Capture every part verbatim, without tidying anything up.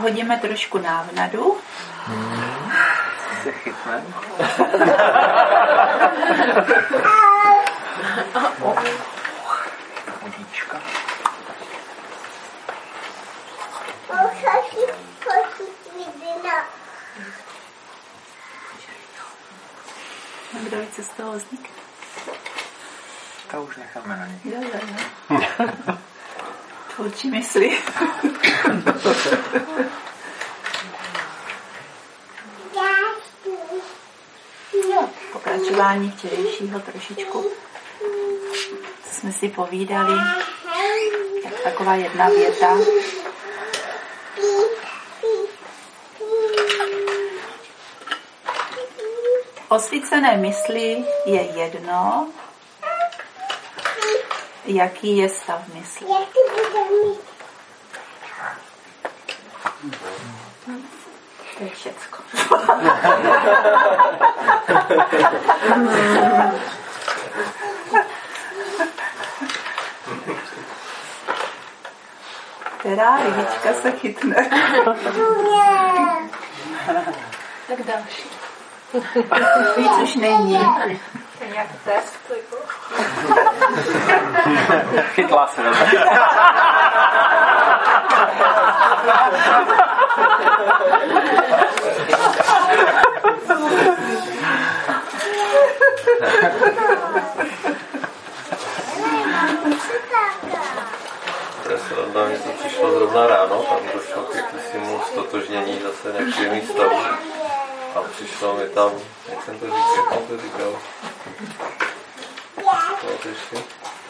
hodíme trošku návnadu. Hmm. Se chytne. Vodíčka. Kdo ví, co z toho vznikne? To už necháme na ně. Jo, jo, jo. Tvůrčí mysli. Jo, pokračování včerejšího trošičku. Co jsme si povídali, tak taková jedna věta. Osvícené mysli je jedno, jaký je stav mysli. To je všecko. Která rybička se chytne? Tak další. Víc už není. To je nějaký test. Chytla se. To je sranda, mně to přišlo zrovna ráno, tam došlo k jakému stotožnění zase nepříjemný stav. A přišlo mi tam, jak jsem to říkal, jak jsem to říkal. No,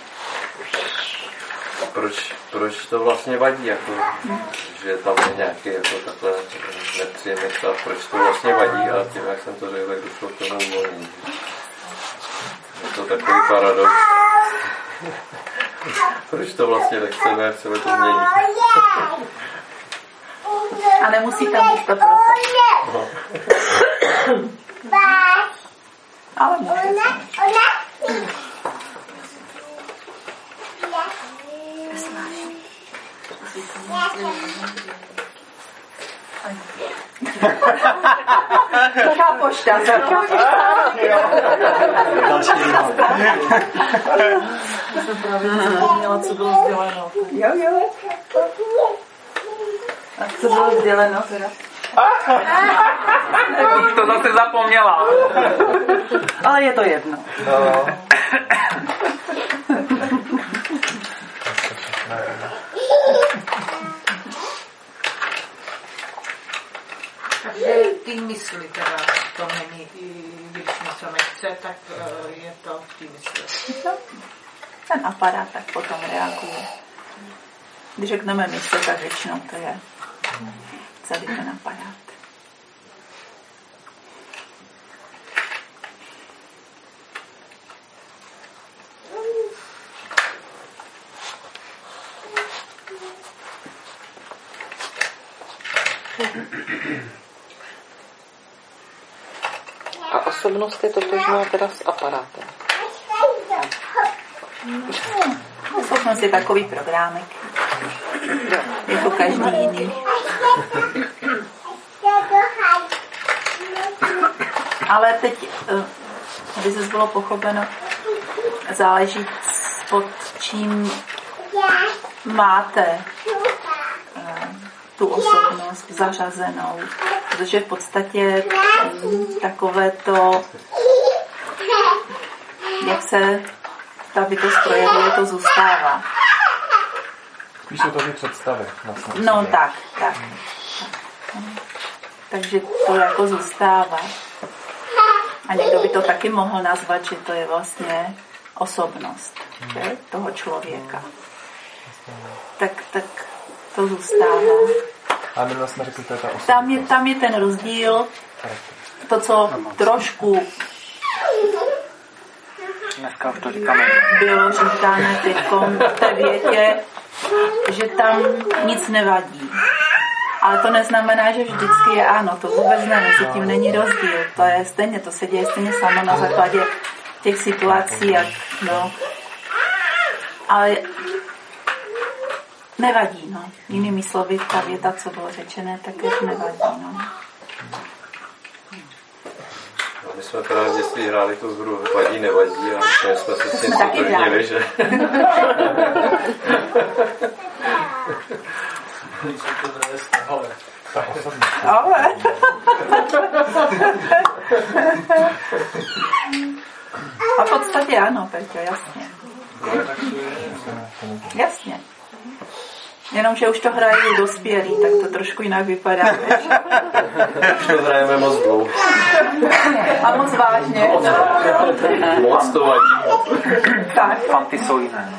proč, proč to vlastně vadí, jako, že tam je nějaký jako takhle nepříjemný stav, proč to vlastně vadí a tím, jak jsem to řekl, tak došlo k tomu uvolnění. Je to takový paradox. Proč to vlastně nechceme, jak chceme to změnit? A nemusí tam být to proto. No. Ale může. Taká pošta. Další výhod. Já jsem právě zapomněla, co bylo sděleno. Jo, jo. A co bylo sděleno teda? To zase zapomněla. Ale je to jedno. No. Takže ty mysli teda, to není, když něco nechce, tak je to v té mysli. Ten aparát tak potom reaguje. Když řekneme mysl, tak většinou to je celý ten aparát. A osobnost je totožná teda s aparátem. No, osobnost je takový programek. Jako každý jiný. Ale teď, aby se bylo pochopeno, záleží pod čím máte tu osobnost zařazenou. Protože v podstatě takové to, jak se ta bytost projevuje, to zůstává. Spíš jsou to ty představy. No tak, tak. Takže to jako zůstává. A někdo by to taky mohl nazvat, že to je vlastně osobnost že? Toho člověka. Tak, tak to zůstává. A my vlastně řekli, to je ta osobnost. Tam je, tam je ten rozdíl, to, co trošku Dneska už to říkáme. bylo říkáno teďkom v té větě, že tam nic nevadí. Ale to neznamená, že vždycky je ano, to vůbec ne, mezi tím není rozdíl. To je stejně, to se děje stejně samo na základě těch situací, jak, no. Ale nevadí, no. Jinými slovy, ta věta, co bylo řečené, tak už nevadí, no. No, my jsme právě v dětství hráli tu hru vadí, nevadí a my jsme se s tím stotožnili, že... Ale... A v podstatě ano, Peťo, jasně. Jasně. Jenomže už to hrají dospělí, tak to trošku jinak vypadá. Už to hrajeme moc dlouho. A moc vážně. Moc to vadí. Tak. Fanty jsou jiné.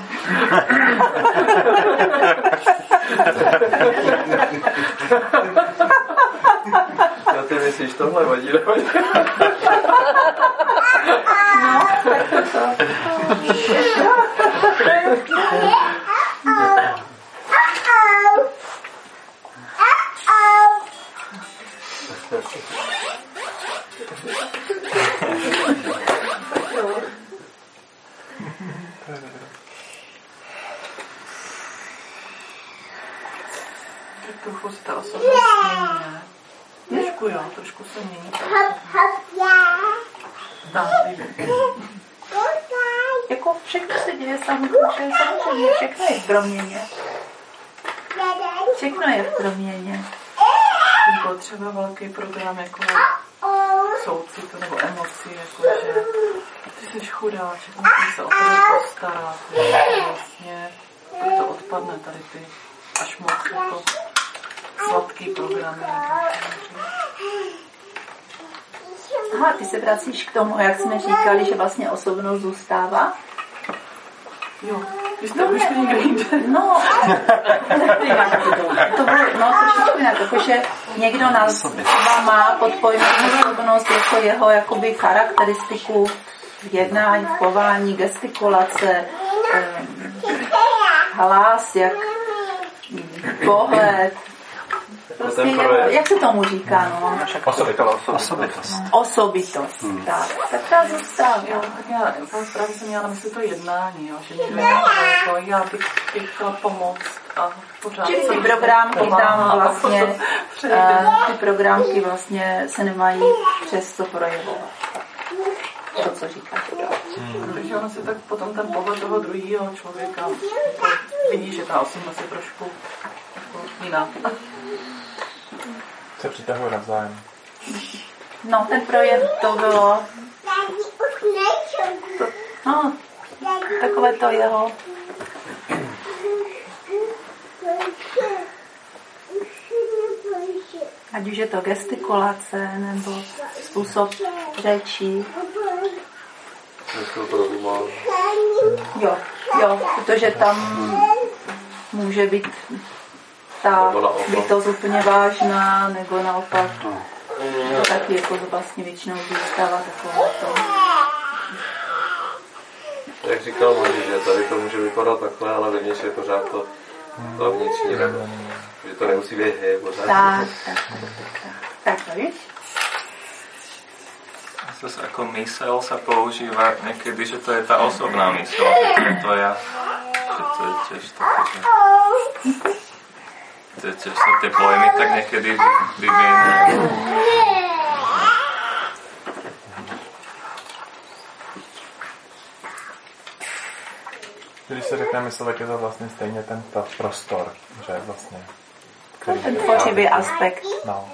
Já ty myslíš, tohle vadí, nevadí? No, tak to to. Trochu se ta osobnost mění, ne? Trošku jo, trošku se mění. Jako všechno se děje samozřejmě, samozřejmě, všechno je v proměně. Všechno je v proměně. Byl třeba velký program jako soucitu nebo emocí, jako že ty jsi chudáček, musím se o tebe postarat. Vlastně tak to odpadne tady ty až moc jako sladký programy. Aha, ty se vracíš k tomu, jak jsme říkali, že vlastně osobnost zůstává? Jo, vy jste už někde jinde. No, to bylo, no, trošičku jinak, jakože někdo nás má pod pojmem osobnost jako jeho jakoby charakteristiku v jednání, v chování, gestikulace, hlas, jak pohled. Prostě jak, jak se tomu říká, no? Osobitost. Osobitost. Osobitost, hmm. tak. Tak ta zůstává. Jo, tak já právě jsem měla na mysli to jednání, jo, že někdo jako, já bych, bych chtěla pomoct a pořád Čili ty programky tam vlastně, uh, ty programky vlastně se nemají přes co projevovat. To, co říkáš. Hmm. Takže ono si tak potom ten pohled toho druhého člověka vidí, že ta osobnost je trošku jako jiná. Se přitahuje navzájem. No, ten projev to bylo to, no, takové to jeho ať už je to gestikulace nebo způsob řečí. Jo, jo, protože tam může být ta bytost úplně vážná, nebo naopak to taky jako vlastně většinou zůstává takové to. Jak říkal Moni, že tady to může vypadat takhle, ale vevnitř je pořád to, to vnitřní rebel. Že to nemusí být hej, pořád. Tak, tak, tak, tak, tak, víš? Zase ako mysel sa používa niekedy, že to je tá osobná mysel, že to ja, že to je tiež také, že to je tiež sa tie pojmy tak niekedy vyvíjajú. Když se řekne mysl, tak je to vlastně stejně ten ta prostor, že vlastně. Ten tvořivý aspekt. No.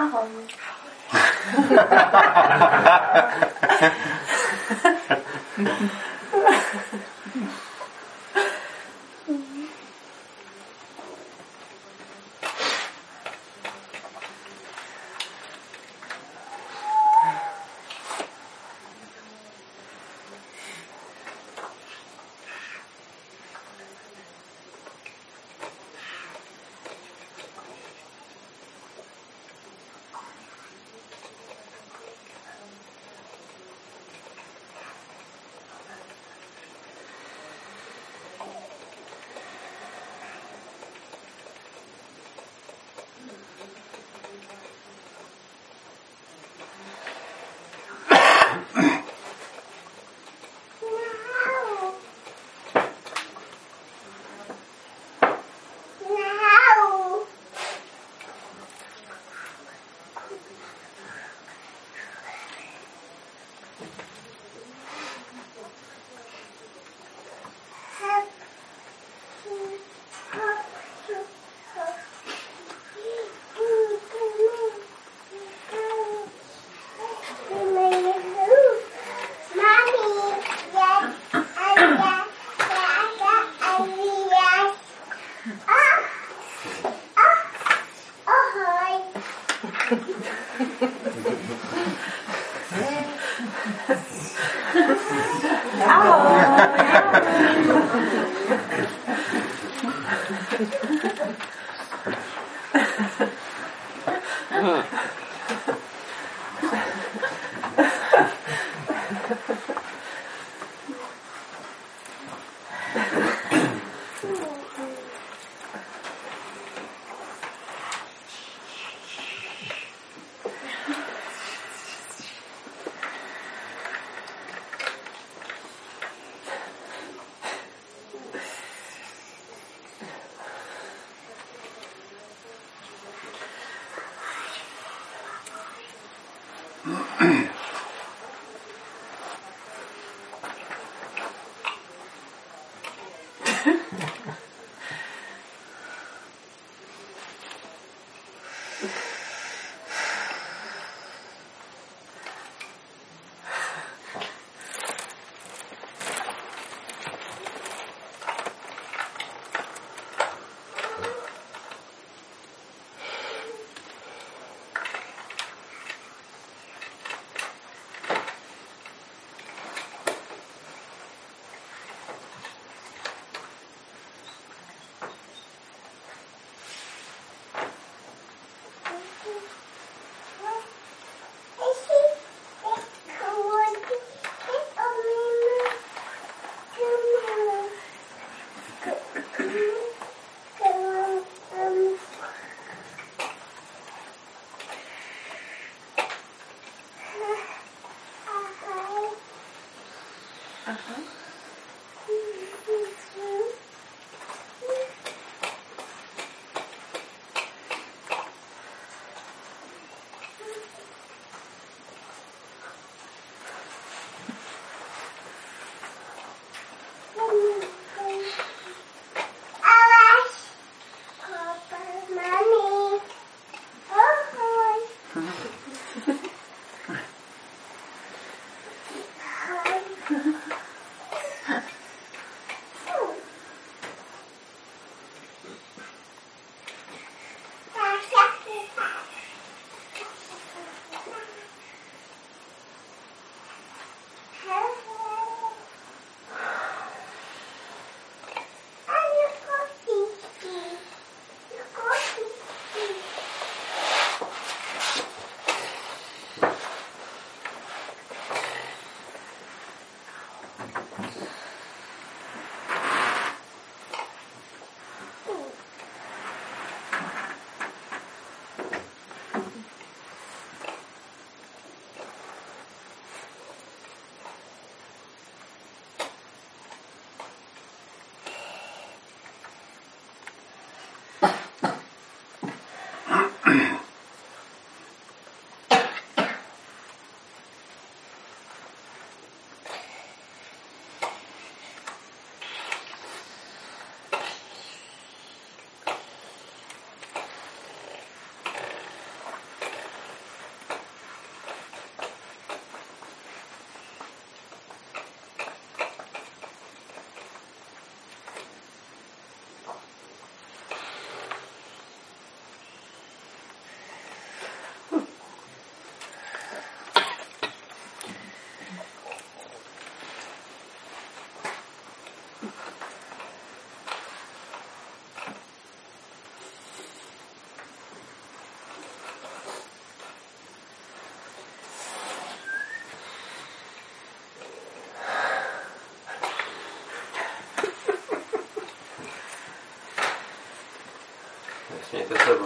Ahoj.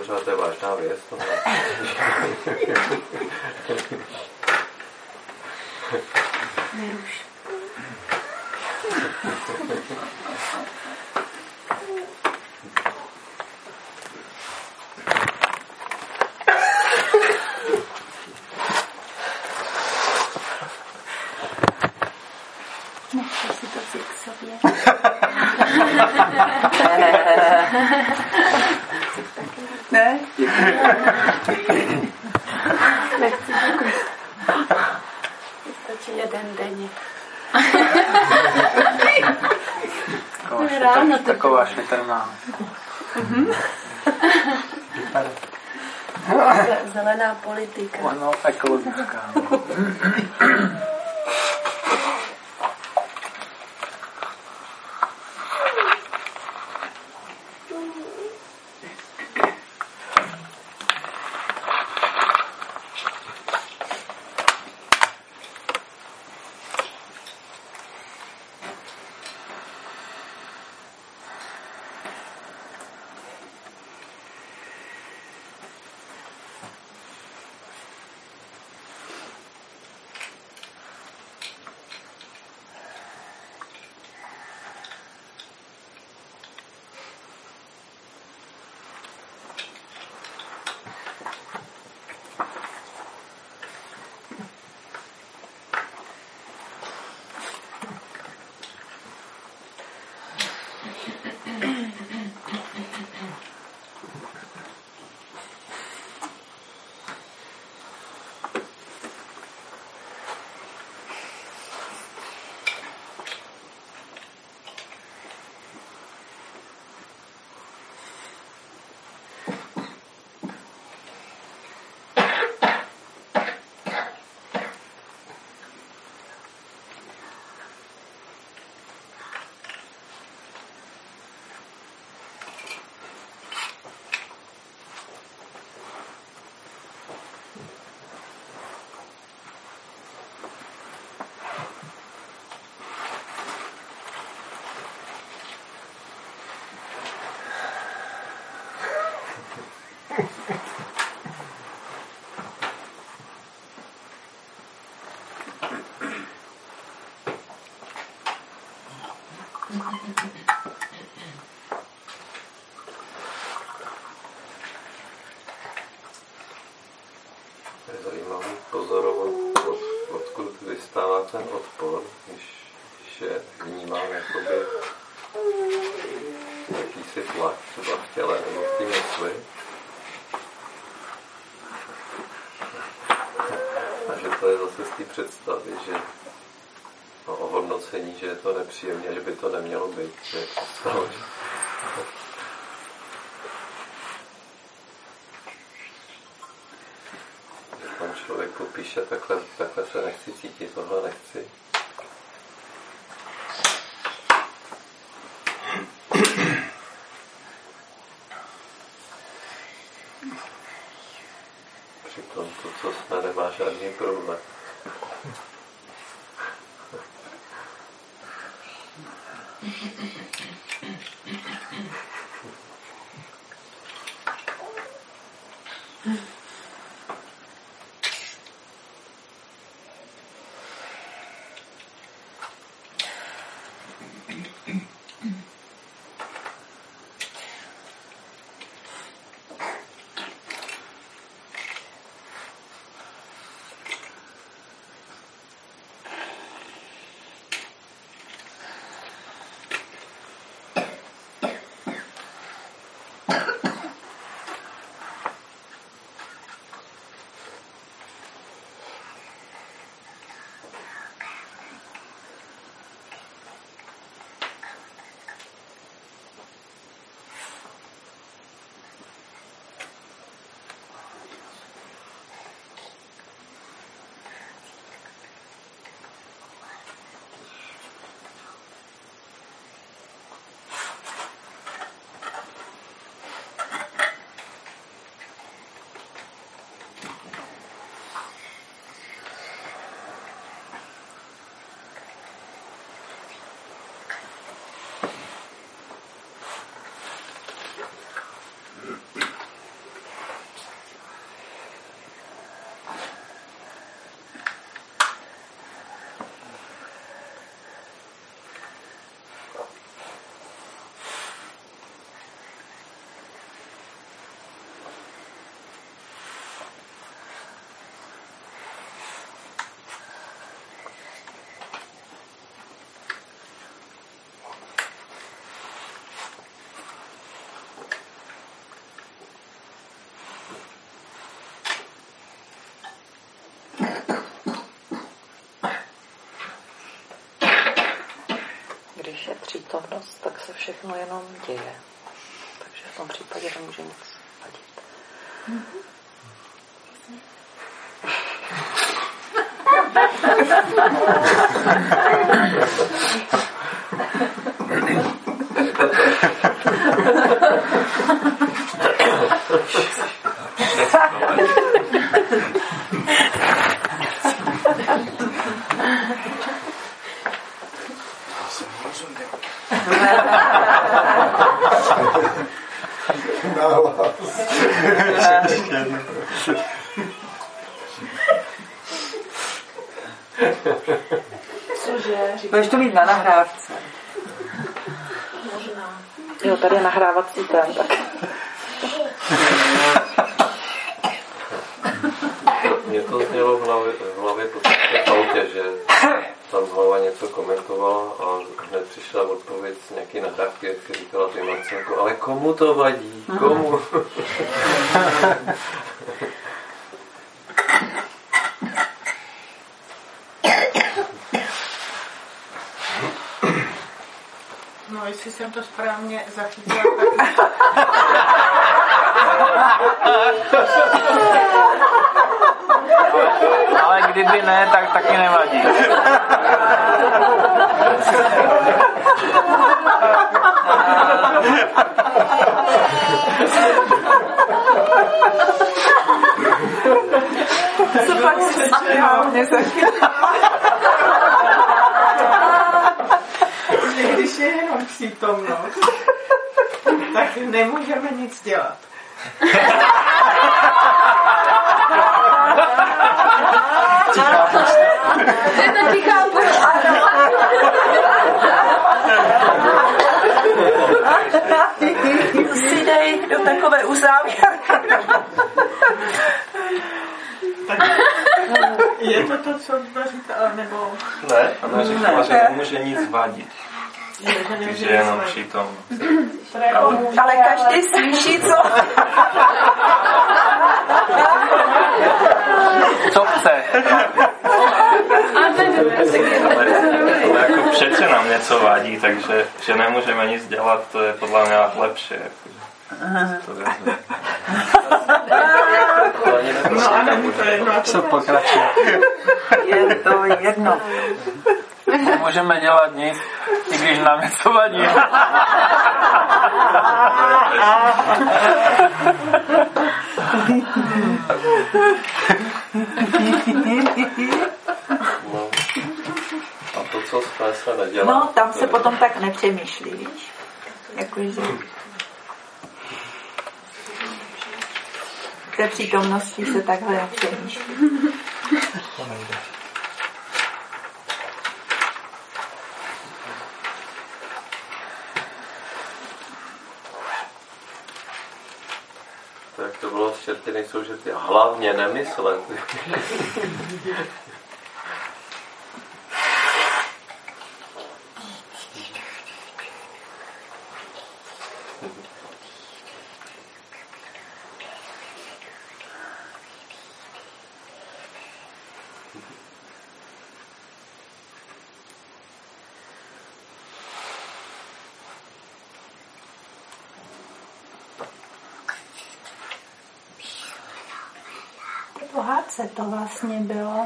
třeba to je vážná věc. Tohle. Neruš. Nechci si to vzít k sobě. Ne? Nechci děkuji. Stačí jeden denně. Taková, taková šetrná. Zelená politika. Ano, ekologická. Je zajímavé pozorovat, od, odkud vystává ten odpor, když, když je vnímám jakoby jakýsi tlak třeba v těle nebo v té mysli. A že to je zase z té představy, že no, o hodnocení, že je to nepříjemné, že by to nemělo být. Že to, že tam člověk popíše, takhle, takhle se nechci cítit, tohle nechci. Přitom to, co jsme, nemá žádný problém. přítomnost, tak se všechno jenom děje. Takže v tom případě nemůže nic vadit. Mm-hmm. Cože? Budeš to mít na nahrávce. Možná. Jo, tady je nahrávací ten, tak. Mně to znělo v hlavě, v hlavě v autě, že tam hlava něco komentovala a hned přišla odpověď z nějaký nahrávky, jak říkala ty Marcelko, ale komu to vadí? Komu? No, jestli jsem to správně zachytila, tak... Ale kdyby ne, tak taky nevadí. Co pak si správně zachytila? Že když je jenom přítomnost, tak nemůžeme nic dělat. Je to tichá si dej do takové uzávěrky. Je to to, co říká, nebo... Ne, ona říkala, že nemůže nic vadit. Že je jenom přítomnost. Ale, ale každý slyší, co... Co chce? Ale jako přece nám něco vadí, takže že nemůžeme nic dělat, to je podle mě lepší. To je No a není to jedno. Co pokračuje? Je to jedno. Nemůžeme dělat nic, i když nám něco vadí. No. A to, co jsme se nedělá. No, tam se potom tak nepřemýšlí, víš? Jakože... V té přítomnosti se takhle nepřemýšlí. To nejde. Tak to bylo čerty nejsou, že ty hlavně nemyslet. Pohádce to vlastně bylo.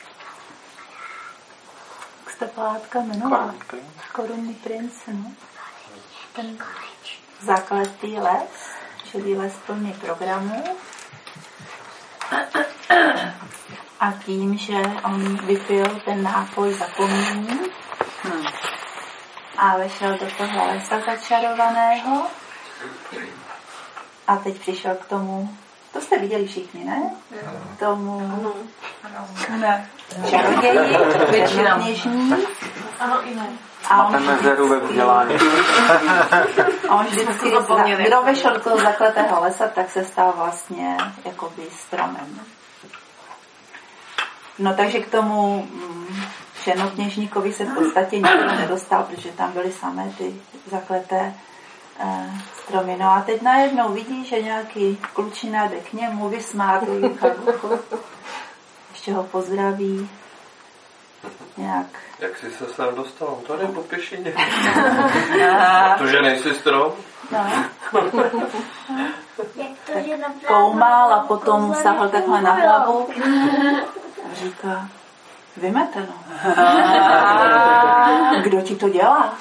Jak se ta pohádka jmenovala? Korunný princ, no. Ten základný les, čili les plný programů. A tím, že on vypil ten nápoj zapomnění hmm. a vešel do toho lesa začarovaného a teď přišel k tomu. To jste viděli všichni, ne? Tomu ne. Čaroději, černokněžní. Ano, i ne. A on Máte mezeru ve vzdělání. A on vždycky, kdo vešel do toho zakletého lesa, tak se stal vlastně jakoby stromem. No takže k tomu černokněžníkovi se v podstatě nikdo nedostal, protože tam byly samé ty zakleté stromy. No a teď najednou vidí, že nějaký klučina jde k němu, vysmátý, ještě ho pozdraví nějak. Jak jsi se sem dostal? Tady po pěšině. Protože nejsi strom? No. Koumal a potom sahl takhle na hlavu a říká, vymeteno. Kdo ti to dělá?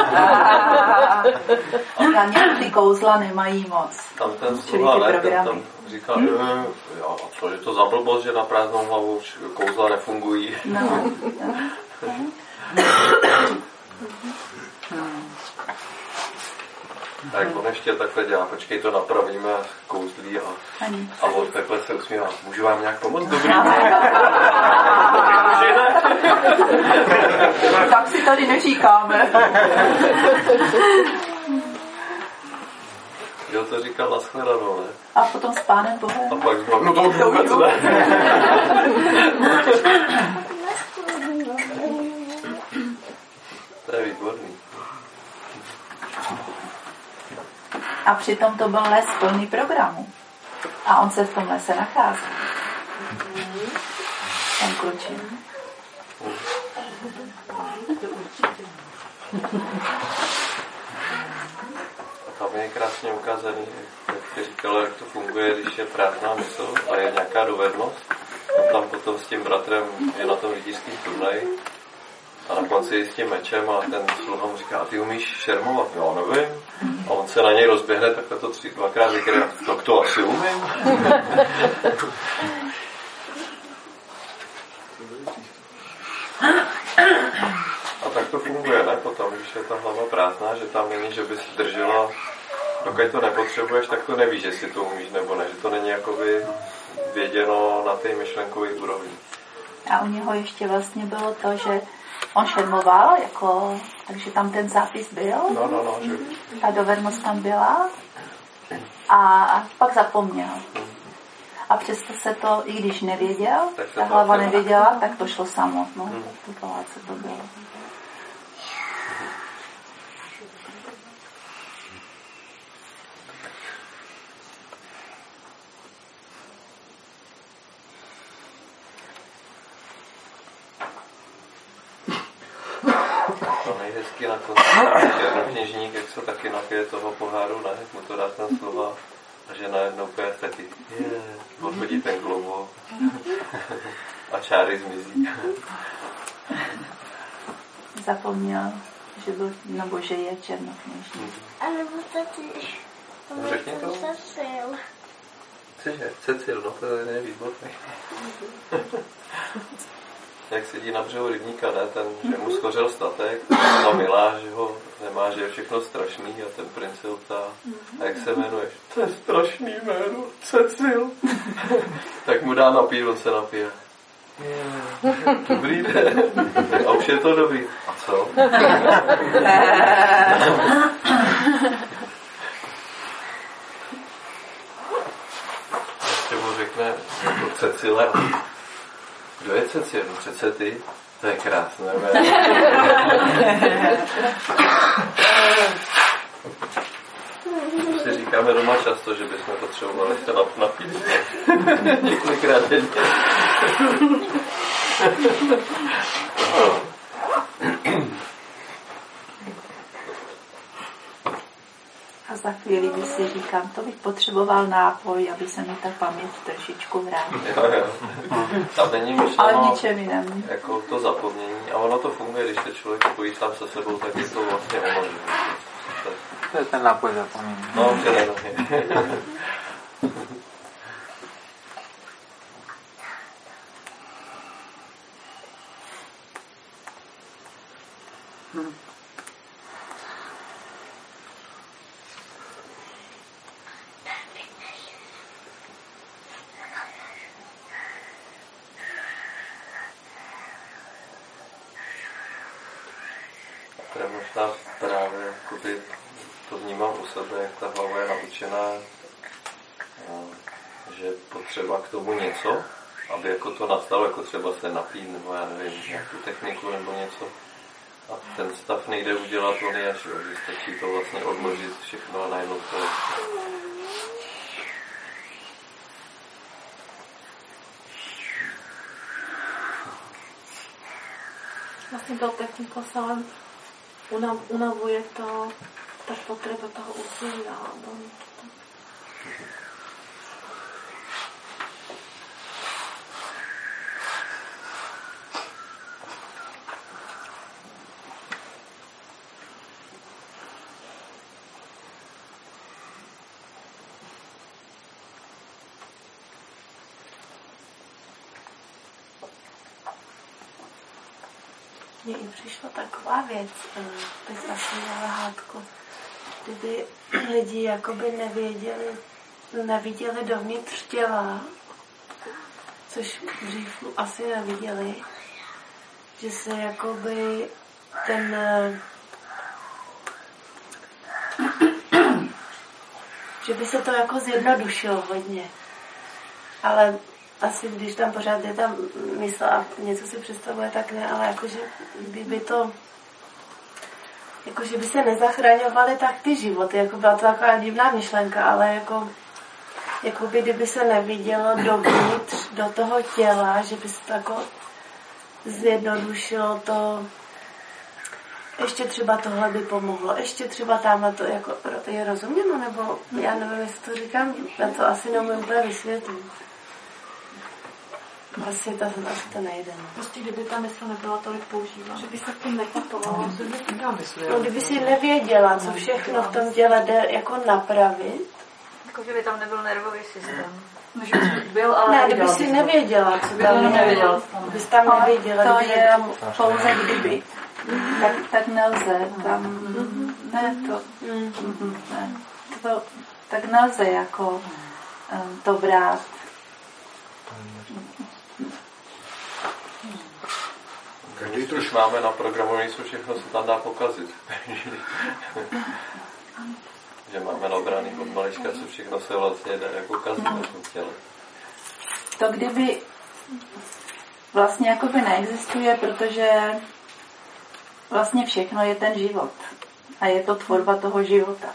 A někdy ty kouzla nemají moc. Tam ten sluha, ne, ten tam říkal, hmm? jo, a co je to za blbost, že na prázdnou hlavu kouzla nefungují. No. No. Tak on ještě takhle dělá, počkej, to napravíme a kouzlí a, a on takhle se usmívá. Můžu vám nějak pomoct? Dobrý. Tak si tady neříkáme. Jo, to říkal na shledanou, ne? A potom s Pánem Bohem. A pak říkal, no to už vůbec ne. To je výborný. A přitom to byl les plný programů. A on se v tom lese nachází. Ten klučin. Tam je krásně ukázaný, jak jsi říkal, jak to funguje, když je prázdná mysl a je nějaká dovednost. On tam potom s tím bratrem je na tom rytířském turnaji a na konci je s tím mečem a ten sluha mu říká, a ty umíš šermovat? Já nevím. A on se na něj rozběhne, takhle to tři, dvakrát vykryje, tak to asi umím. A tak to funguje, ne? Potom, když je ta hlava prázdná, že tam není, že bys držela, dokud to nepotřebuješ, tak to nevíš, jestli to umíš nebo ne, že to není jakoby věděno na té myšlenkové úrovni. A u něho ještě vlastně bylo to, že on šermoval, jako, takže tam ten zápis byl. No, no, no, že... Ta dovednost tam byla. A pak zapomněl. A přesto se to, i když nevěděl, ta hlava nevěděla, tak to šlo samo. No, hmm. To co to bylo. To nejhezký na konci. Černokněžník, jak se taky napije toho poháru, ne? Jak mu to dá ten slova. A že najednou pět taky, je, odchodí ten klobouk a čáry zmizí. Zapomněl, že byl, nebo že je černokněžník. A nebo taky, no, řekni to. Cecil. Cože? Cecil, no to je výborný. Jak sedí na břehu rybníka, ne? Ten, že mu schořel statek, ta milá, že ho nemá, že je všechno strašný a ten princ se ho ptá, a jak se jmenuješ? To je strašný jméno, Cecil. Tak mu dá napít, on se napije. Yeah. Dobrý den. A už je to dobrý. A co? Ještě mu řekne, jako Cecile, kdo je Cecil? No přece ty. To je krásné. Si říkáme doma často, že bychom potřebovali se napít. Několikrát denně. A za chvíli by si říkám, to bych potřeboval nápoj, aby se mi ta paměť trošičku vrátila. Jo, jo. Tam není myšleno, ale v ničem jiném. Jako to zapomnění. A ono to funguje, když se člověk spojí sám se sebou, tak je to vlastně ono. To je ten nápoj zapomnění. No, přesně. Hmm. To je možná právě, jakoby, to vnímám u sebe, jak ta hlava je naučená, že potřeba k tomu něco, aby jako to nastalo, jako třeba se napít, nebo já nevím, nějakou techniku nebo něco. A ten stav nejde udělat, on je, že stačí to vlastně odložit všechno a najednou to je. Vlastně tou technikou se ale unav, unavuje to, ta potřeba toho uzdravení. Mně i přišla taková věc, teď asi měla hádku, kdyby lidi jakoby nevěděli, neviděli dovnitř těla, což dřív asi neviděli, že se jakoby ten že by se to jako zjednodušilo hodně, ale asi když tam pořád je tam mysl a něco si představuje, tak ne, ale jakože kdyby to, jakože by se nezachraňovaly tak ty životy, jako byla to taková divná myšlenka, ale jako, jako by kdyby se nevidělo dovnitř do toho těla, že by se to jako zjednodušilo to, ještě třeba tohle by pomohlo, ještě třeba tamhle to, jako, je rozuměno, nebo já nevím, jestli to říkám, já to asi neumím úplně vysvětlit. Asi to, asi to nejde. No. Prostě kdyby ta mysl nebyla tolik používána. Že by se tím nekapovalo. No, kdyby si nevěděla, co všechno v tom těle jde jako napravit. Jako, že by tam nebyl nervový systém. Byl, ale ne, kdyby si nevěděla, co tam je. Kdybys tam nevěděla. To je pouze kdyby. Tak, tak nelze. Tam, ne, to, ne, to, tak nelze jako um, to brát. Každý to už máme naprogramovaný, co všechno se tam dá pokazit. Že máme nabraný od malička, co všechno se vlastně dá jako kazit na tom těle. To kdyby vlastně jakoby neexistuje, protože vlastně všechno je ten život. A je to tvorba toho života.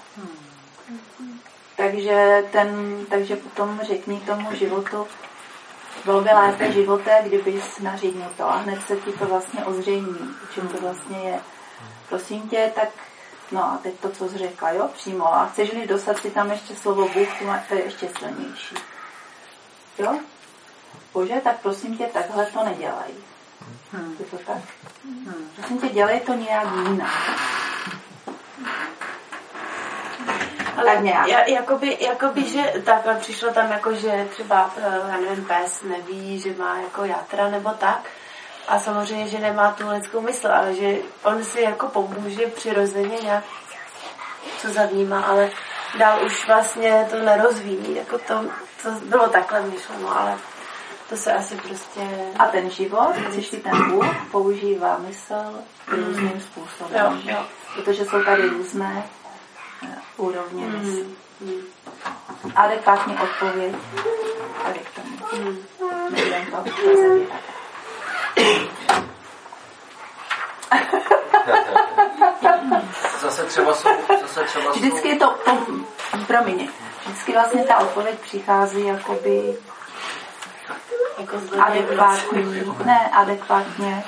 Takže, ten, takže potom řekni tomu životu, bylo by lépe životé, kdybys nařídil to a hned se ti to vlastně ozřejmí, o čem to vlastně je. Prosím tě, tak, no a teď to, co jsi řekla, jo, přímo. A chceš-li dostat si tam ještě slovo Bůh, to je ještě silnější. Jo? Bože, tak prosím tě, takhle to nedělaj. Hmm. Je to tak? Hmm. Prosím tě, dělej to nějak jinak. Ale já, jakoby, jakoby, že takhle přišlo tam jako, že třeba, já nevím, pes neví, že má jako játra nebo tak. A samozřejmě, že nemá tu lidskou mysl, ale že on si jako pomůže přirozeně nějak, co zavnímá, ale dál už vlastně to nerozvíjí. Jako to, to bylo takhle myšleno, ale to se asi prostě... A ten život, když ten Bůh používá mysl různým způsobem. Jo, jo. Protože jsou tady různé úrovně mysl. Mm. Adekvátní odpověď tady k tomu. Mm. Nebudem to zabírat. Zase třeba jsou... Zase třeba vždycky je to... to promiň, vždycky vlastně ta odpověď přichází jakoby jako adekvátní. Ne, adekvátně.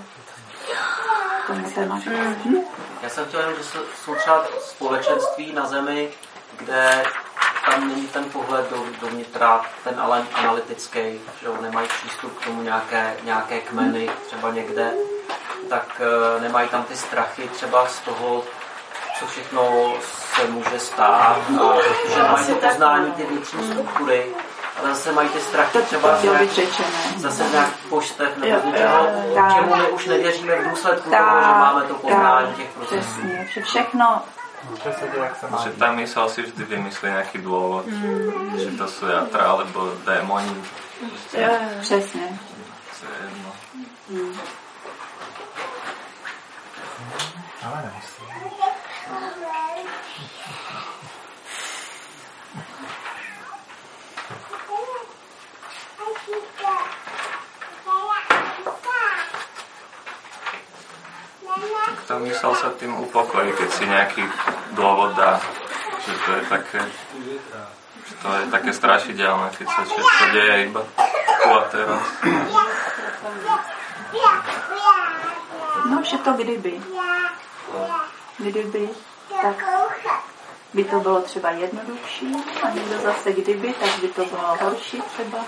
Tomu tématu. Mm. Já jsem chtěl jenom, že jsou třeba společenství na zemi, kde tam není ten pohled do, dovnitra, ten ale analytický, že nemají přístup k tomu nějaké, nějaké kmeny, třeba někde, tak e, nemají tam ty strachy třeba z toho, co všechno se může stát, a že nemají to poznání ty vnitřní struktury, ale zase mají ty strachy třeba nějak, zase nějak poštev nebo z něčeho, čemu my už nevěříme v důsledku tak, toho, že máme to poznání těch procesů. Přesně, že všechno že ta mysl si vždy vymyslí nějaký důvod, mm. že to jsou játra alebo démoni. Přesně. Mm. Ale nemyslím. To mysl sa tým upokojí, keď si nejaký dôvod dá, že to je také, že to je také strašidelné, keď sa všetko deje iba tu a teraz. už je to kdyby. Kdyby, tak by to bylo třeba jednodušší a někdo zase kdyby, tak by to bylo horší třeba.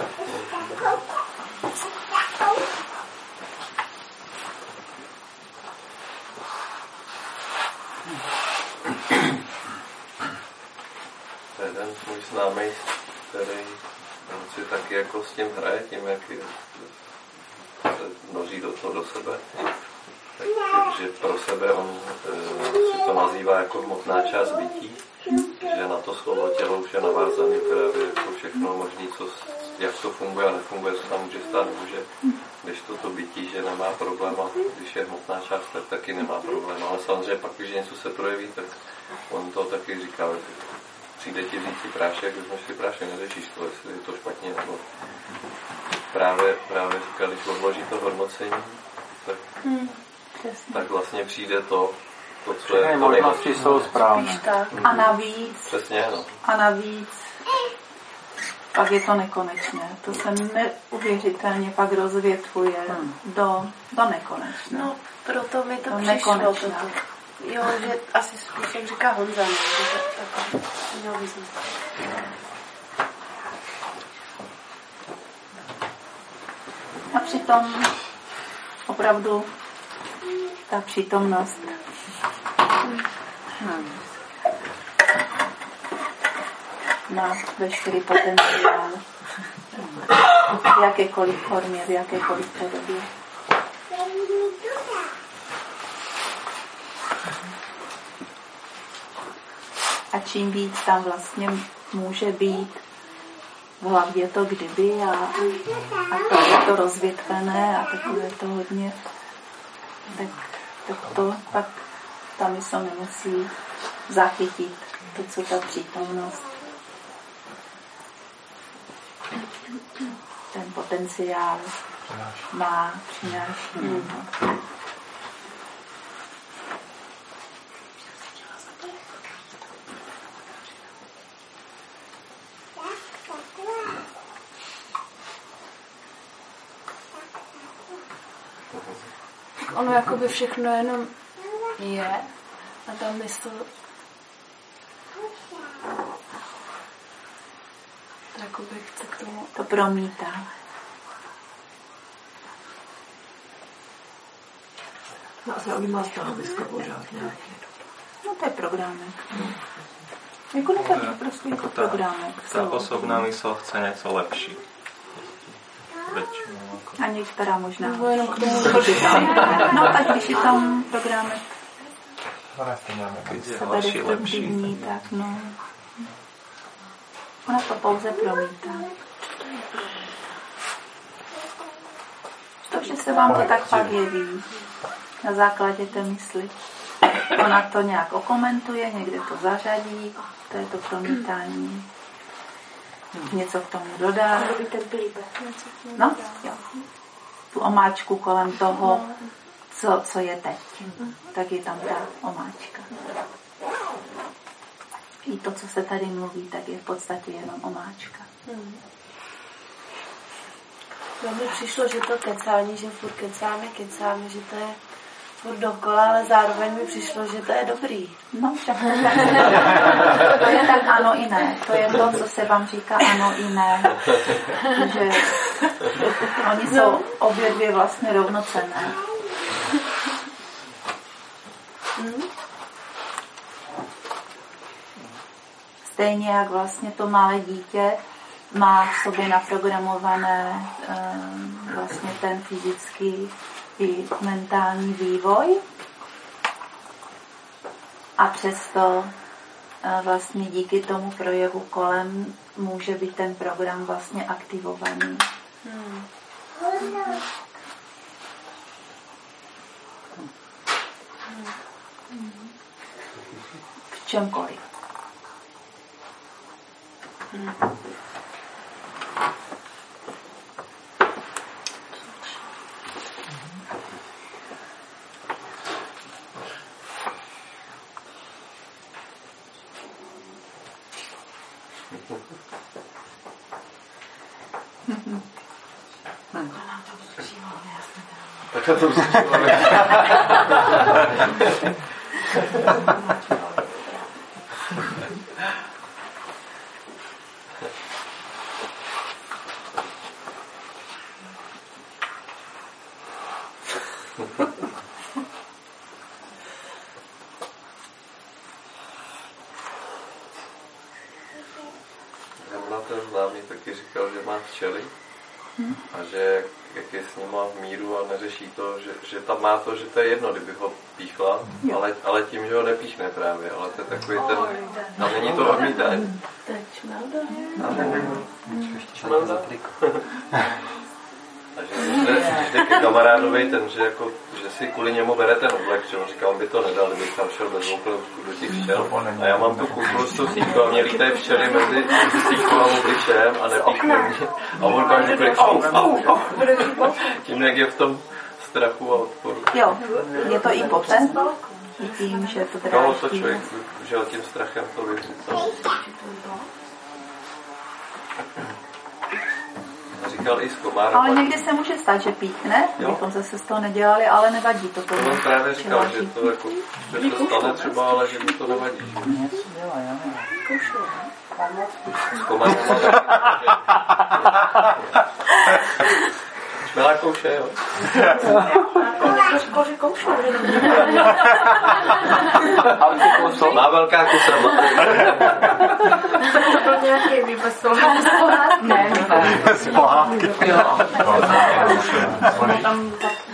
Jeden můj známý, který on si taky jako s tím hraje, tím, jak se noří do toho do sebe. Takže pro sebe on e, si to nazývá jako hmotná část bytí, že na to slovo tělo už je navázaný právě jako všechno možné, co, jak to funguje a nefunguje, co tam může stát, může. Když toto bytí, že nemá problém a když je hmotná část, tak taky nemá problém. Ale samozřejmě pak, když něco se projeví, tak on to taky říká, přijde ti vzít si prášek, vezmeš si prášek, neřešíš to, jestli je to špatně, nebo právě, právě říká, když odloží to hodnocení, tak, hmm, tak vlastně přijde to, to co je... možnosti jsou správné. A navíc, přesně, no. A navíc, pak je to nekonečné. To se neuvěřitelně pak rozvětvuje hmm. do, do nekonečna. No, proto mi to do přišlo. Toto. Jo, že asi spíš, jak říká Honza, ne? Že to takové mělo význam. A přitom opravdu ta přítomnost hmm. má veškerý potenciál v jakékoliv formě, v jakékoliv podobě. A čím víc tam vlastně může být v hlavě to kdyby a, a to je to rozvětvené a takové to hodně, tak, tak to pak ta mysl nemusí zachytit to, co ta přítomnost, ten potenciál má, přináší. Mm. Ono jakoby všechno jenom je a ta mysl to jakoby chce k tomu to promítá. No a zaujímá stanovisko pořád nějaký. No to je programek. Hmm. Jako ne, to prostě jako programek. Ta osobná mysl chce něco lepší. A některá možná. No, jenom k tomu no tak když je tam programek sebedestruktivní, tak no. Ona to pouze promítá. To, že se vám to tak pak jeví na základě té mysli. Ona to nějak okomentuje, někde to zařadí, to je to promítání. Něco k tomu dodá. No, jo. Tu omáčku kolem toho, co, co je teď. Tak je tam ta omáčka. I to, co se tady mluví, tak je v podstatě jenom omáčka. No mi přišlo, že to kecání, že furt kecáme, kecáme, že to je furt dokola, ale zároveň mi přišlo, že to je dobrý. No, však to, tak, to je tak ano i ne. To je to, co se vám říká ano i ne. Že oni jsou obě dvě vlastně rovnocenné. Hmm? Stejně jak vlastně to malé dítě má v sobě naprogramované um, vlastně ten fyzický i mentální vývoj a přesto vlastně díky tomu projevu kolem může být ten program vlastně aktivovaný. Hmm. V čemkoliv. Hmm. Tak to to známý taky říkal, že má včely a že jak je s nima v míru a neřeší to, že, že tam má to, že to je jedno, kdyby ho píchla, ale, ale tím, že ho nepíchne právě, ale to je takový ten, tam není to odmítání. To je čmelda. Čmelda. A že když jde, když jde ke kamarádovi ten, že, jako, že si kvůli němu bere ten oblek, že on říká, on by to nedal, kdybych tam šel bez oblečku do těch včel. A já mám tu kulturu s tou síťkou a mě lítají včely mezi síťkou a obličejem a nepíchne mě. A on každý bude au, au, au. Tím, jak je v tom strachu a odporu. Jo, je to i potem, tím, že to dráždí. No, to člověk žil tím strachem to vyřícal. Říkal i z komára. Ale někdy se může stát, že píchne, bychom zase z toho nedělali, ale nevadí to. To on právě říkal, že to jako, že to stane třeba, ale že mi to nevadí. Něco dělá, já nevím. Z komára má taky. Šmelá kouše, jo. Kože koušou, že má velká kusadla. to byl nějaký výmysl. Ne, ne. Z pohádky. Jo. Tam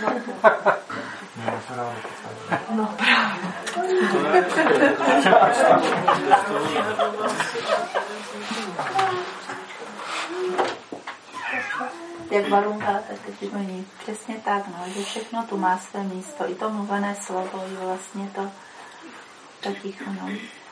no Jak Varunka teď mluví, přesně tak, no, že všechno tu má své místo, i to mluvené slovo, i vlastně to, to ticho, no.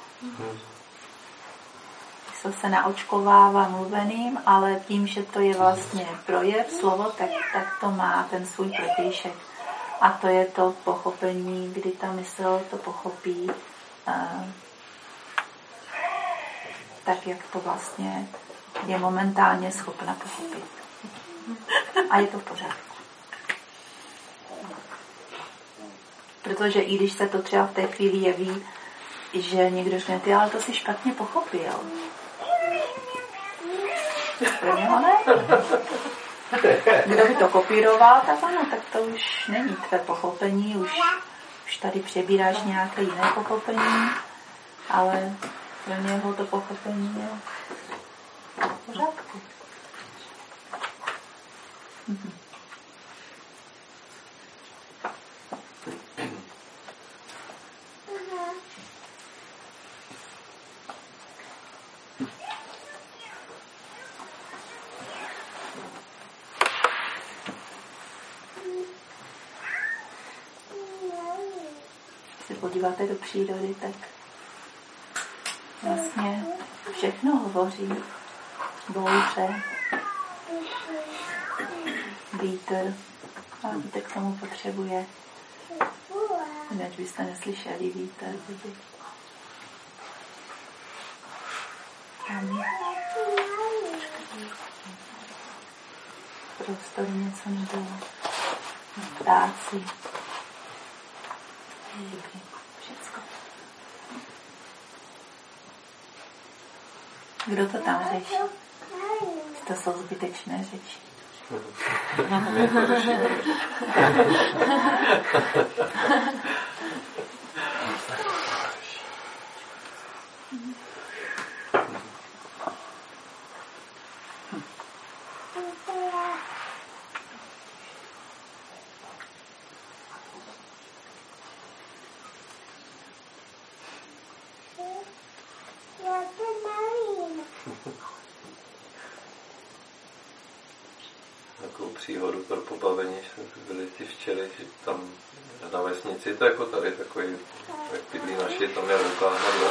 To se naočkovává mluveným, ale tím, že to je vlastně projev, slovo, tak, tak to má ten svůj protějšek. A to je to pochopení, kdy ta mysl to pochopí uh, tak, jak to vlastně je momentálně schopna pochopit. A je to v pořádku. Protože i když se to třeba v té chvíli jeví, že někdo řekne, ty, ale to si špatně pochopil. Pro něho ne. Kdo by to kopíroval, tak ano, tak to už není tvé pochopení, už, už tady přebíráš nějaké jiné pochopení, ale pro něho to pochopení je v pořádku. Mhm. Se podíváte do přírody, tak vlastně všechno hovoří. Bouře, vítr, a vítr k tomu potřebuje. Jinak byste neslyšeli vítr. Tam prostoru něco nebylo. Ptáci. Všecko. Kdo to tam řeší? To jsou zbytečné řeči. My to řešíme. Takovou příhodu pro pobavení, že byly ty včely, že tam na vesnici, to jako tady takový, jak bydlí naši, tam je Lukáš nebo.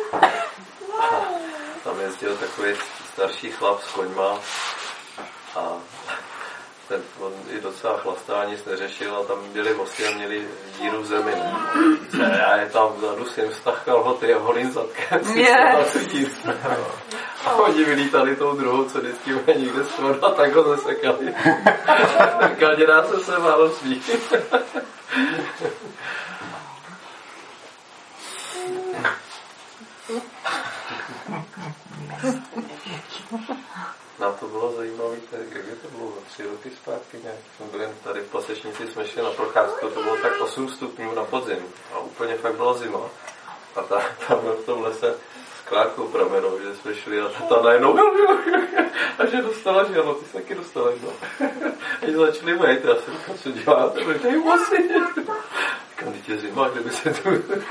Tam jezdil takový starší chlap s koňma a ten, on i docela chlastá, nic neřešil a tam byli vosy a měli díru v zemi. Já je tam vzadu, jsem vztah kalhoty a holým zadkem. Yeah. A oni vylítali tou druhou, co vždycky bude někde stvoru a tak ho zasekali. Kalděná se se málo smích. Nám to bylo zajímavé, jak je to bylo, tři roky zpátky nějak. Jsme byli tady v Pasečnici, jsme šli na procházku, to bylo tak osm stupňů na podzim a úplně fakt byla zima. A ta, tam v tom lese s Klárkou Pramenou, že jsme šli a ta najednou a že dostala želo, ty jsi taky dostala želo. A že začali mít, já jsem říkal, co děláte, dej vosy. Říkám, teď je zima, kdyby se tu...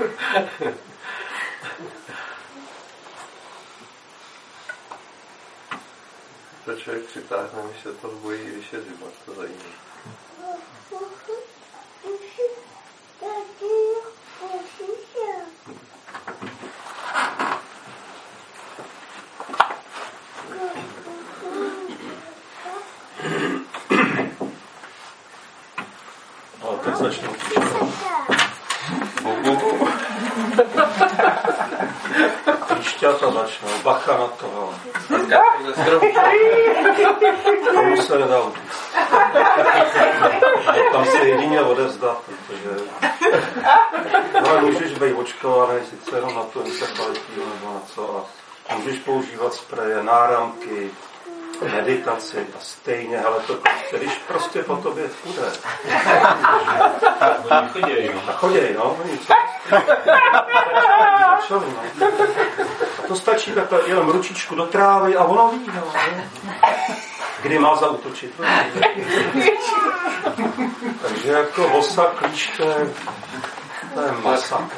To člověk přitáhne, když se toho bojí, když je zima, to zajímavé. Ale teď začnu. Příšťata začnou, bacha na to. Tomu se nedá utíct. Tam se jedině odevzdat, protože no, můžeš být očkovaný sice jenom na tu encefalitídu nebo na co a můžeš používat spreje, náramky, meditaci a stejně, ale to, když prostě po tobě půjde. Oni chodějí, no. A chodějí, no. Oni začali, no. A to stačí takhle jenom ručičku do trávy a ono ví, no. Kdy má zaútočit. No. Takže jako vosa, klíště, to je masakr.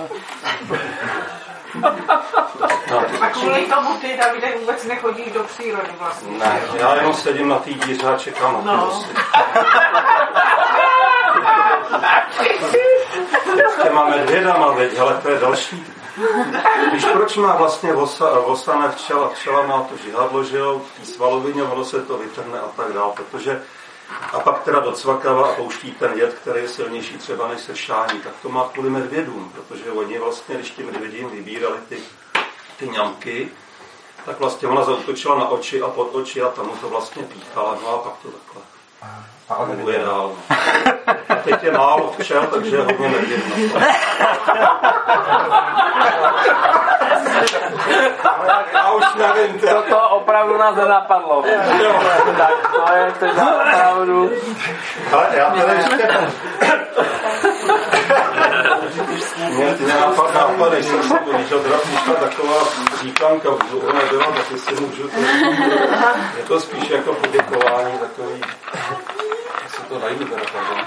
No, a kvůli tomu ty, Davide, vůbec nechodíš do přírody vlastně. Ne, já jenom sedím na té díře a čekám na ty vosy. S těma medvědama, veď, ale to je další. Víš, proč má vlastně vosa, vosa ne včela, včela má to žihadlo, že jo, v té svalovině, ono se to vytrhne a tak dál, protože a pak teda docvakává a pouští ten jed, který je silnější třeba než sršání, tak to má kvůli medvědům, protože oni vlastně, když ti medvědím vybírali ty, ty ňamky, tak vlastně ona zaútočila na oči a pod oči a tam mu to vlastně píchala, no a pak to takhle. A on je dál. A teď je málo včel, takže je hodně medvědů. Já už nevím. To, to opravdu nás nenapadlo. Tak to je teda opravdu... Ale já teda ještě... Mě nenapadá, napadá, jsem se to viděl, přišla taková říkanka, ona byla, tak jestli můžu, to je to spíš jako poděkování takový, jestli to najdu teda, pardon.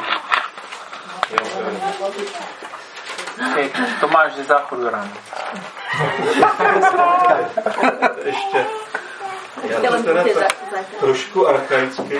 Okay, to máš ze záchodu ráno. Ještě. Já to teda tak trošku archaicky.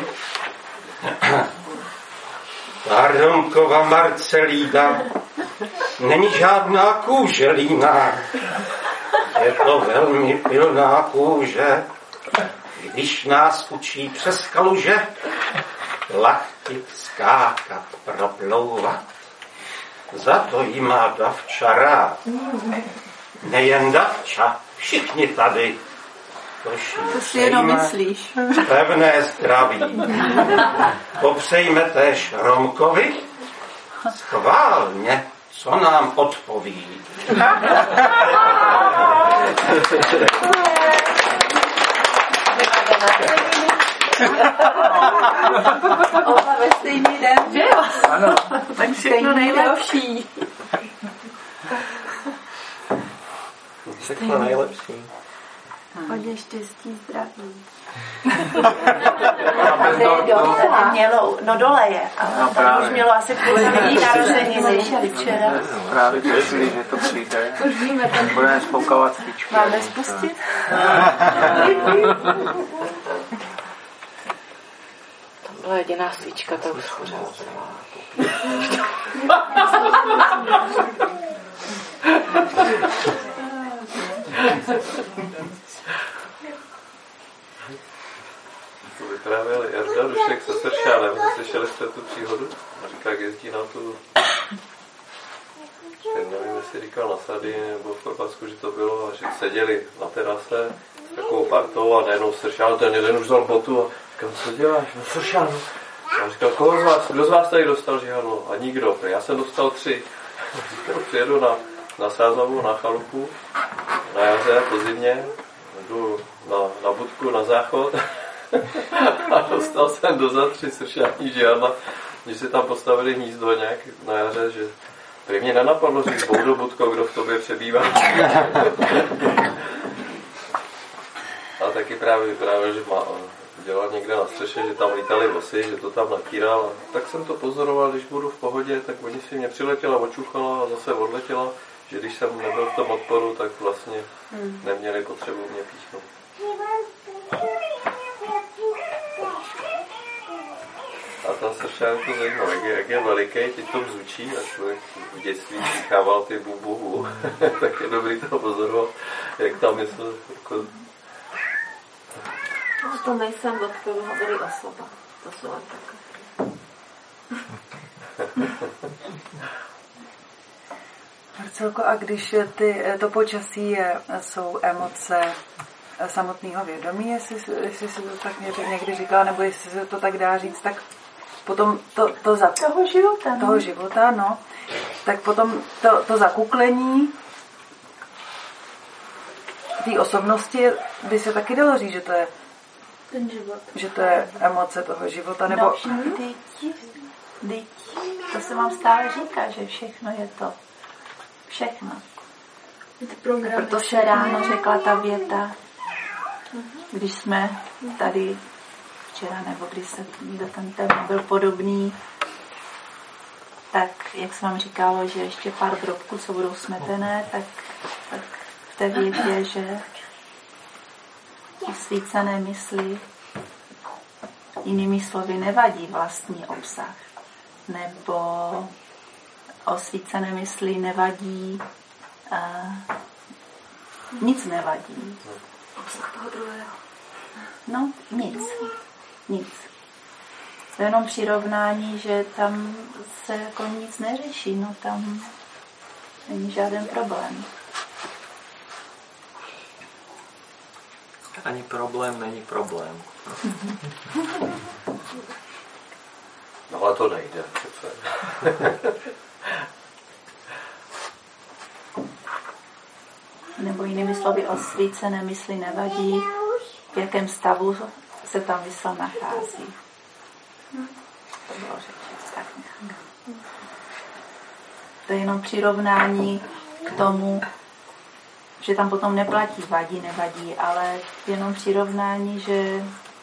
Pardonková Marcelína není žádná kůželína. Je to velmi pilná kůže. Když nás učí přes kaluže lachtit, skákat, proplouvat. Za to jí má Davča rád. Nejen Davča, všichni tady. To si jenom myslíš. Pevné zdraví. Popřejme též Romkovi. Schválně, co nám odpoví. Oba ve stejný den, že jo? Ano. Tak všechno nejlepší. Všechno nejlepší. Hodně štěstí, zdraví. Mělo, no dole je, ale tam už mělo asi půl lidí narozeniny včera. Právě přesli, že to přijde. Už víme, ten budeme spoukovat svíčky. Máme spustit? Tam byla jediná svíčka, ta už schořela. To vyprávěl Jarda Dušek se Sršánem. Slyšeli jste tu příhodu? A říká, jak jezdí na tu... Teď nevím, jestli říkal na Sady nebo v Chorvatsku, že to bylo, a že seděli na terase takovou partou a najednou Sršan, ten jeden už vzal botu a říkal, co děláš? No Sršan. A říkal, koho z vás, kdo z vás tady dostal žihadlo? A nikdo. Já jsem dostal tři. Říkal, přijedu na, na Sázavu, na chalupu, na jaře, po zimě, jdu na, na budku, na záchod a dostal jsem dozad tři sršání žihadla, když si tam postavili hnízdo nějak na jaře, že prý mě nenapadlo říct, Boudo Budko, kdo v tobě přebývá. A taky právě vyprávěl, že má dělat někde na střeše, že tam lítali vosy, že to tam natíral. Tak jsem to pozoroval, když budu v pohodě, tak oni si mě přiletěla, očuchala a zase odletěla, že když jsem nebyl v tom odporu, tak vlastně neměli potřebu mě píchnout. A ta sršák to zajímá, jak je, jak je veliký, teď to vzučí a člověk v dětství přichával ty bu, bu, bu. Tak je dobrý to pozorovat, jak tam mysl jako... No to nejsem, od kterého hovorí osoba. To jsou jen takové. Marcelko, a když ty, to počasí je, jsou emoce samotného vědomí, jestli, jestli si to tak někdy říkala, nebo jestli se to tak dá říct, tak potom to, to za toho života, toho no. života, no, tak potom to, to zakuklení té osobnosti by se taky dalo říct, že to je ten život. Že to je emoce toho života, nebo... No, teď, teď, to se vám stále říká, že všechno je to. Všechno. Proto se ráno řekla ta věta, když jsme tady včera, nebo když se do ten téma byl podobný, tak jak jsem vám říkalo, že ještě pár drobků, co budou smetené, tak, tak v té větě, že osvícené mysli, jinými slovy, nevadí vlastní obsah. Nebo osvícené mysli nevadí, uh, nic nevadí. Obsah toho druhého. No, nic. Nic. To je jenom přirovnání, že tam se jako nic neřeší, no tam není žádný problém. Ani problém není problém. No ale to nejde přece. Nebo jinými slovy, osvícené mysli nevadí, v jakém stavu se tam mysl nachází. To bylo řečeno tak nějak. To je jenom přirovnání k tomu, že tam potom neplatí vadí, nevadí, ale jenom přirovnání, že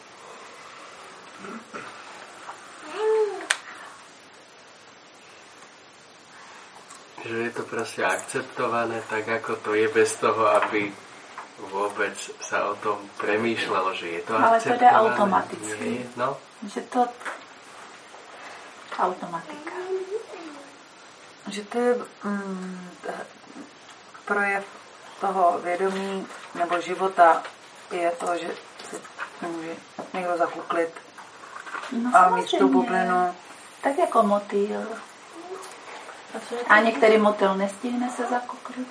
že je to prostě akceptované tak, ako to je, bez toho, aby vôbec sa o tom premýšľalo, že je to ale akceptované. Ale to jde automaticky. Je, no? Že to automatika. Že to je mm, projev toho vědomí nebo života je to, že se může někdo zakuklit no, a mít tu bublinu. Tak jako motýl. A některý motýl nestihne se zakuklit.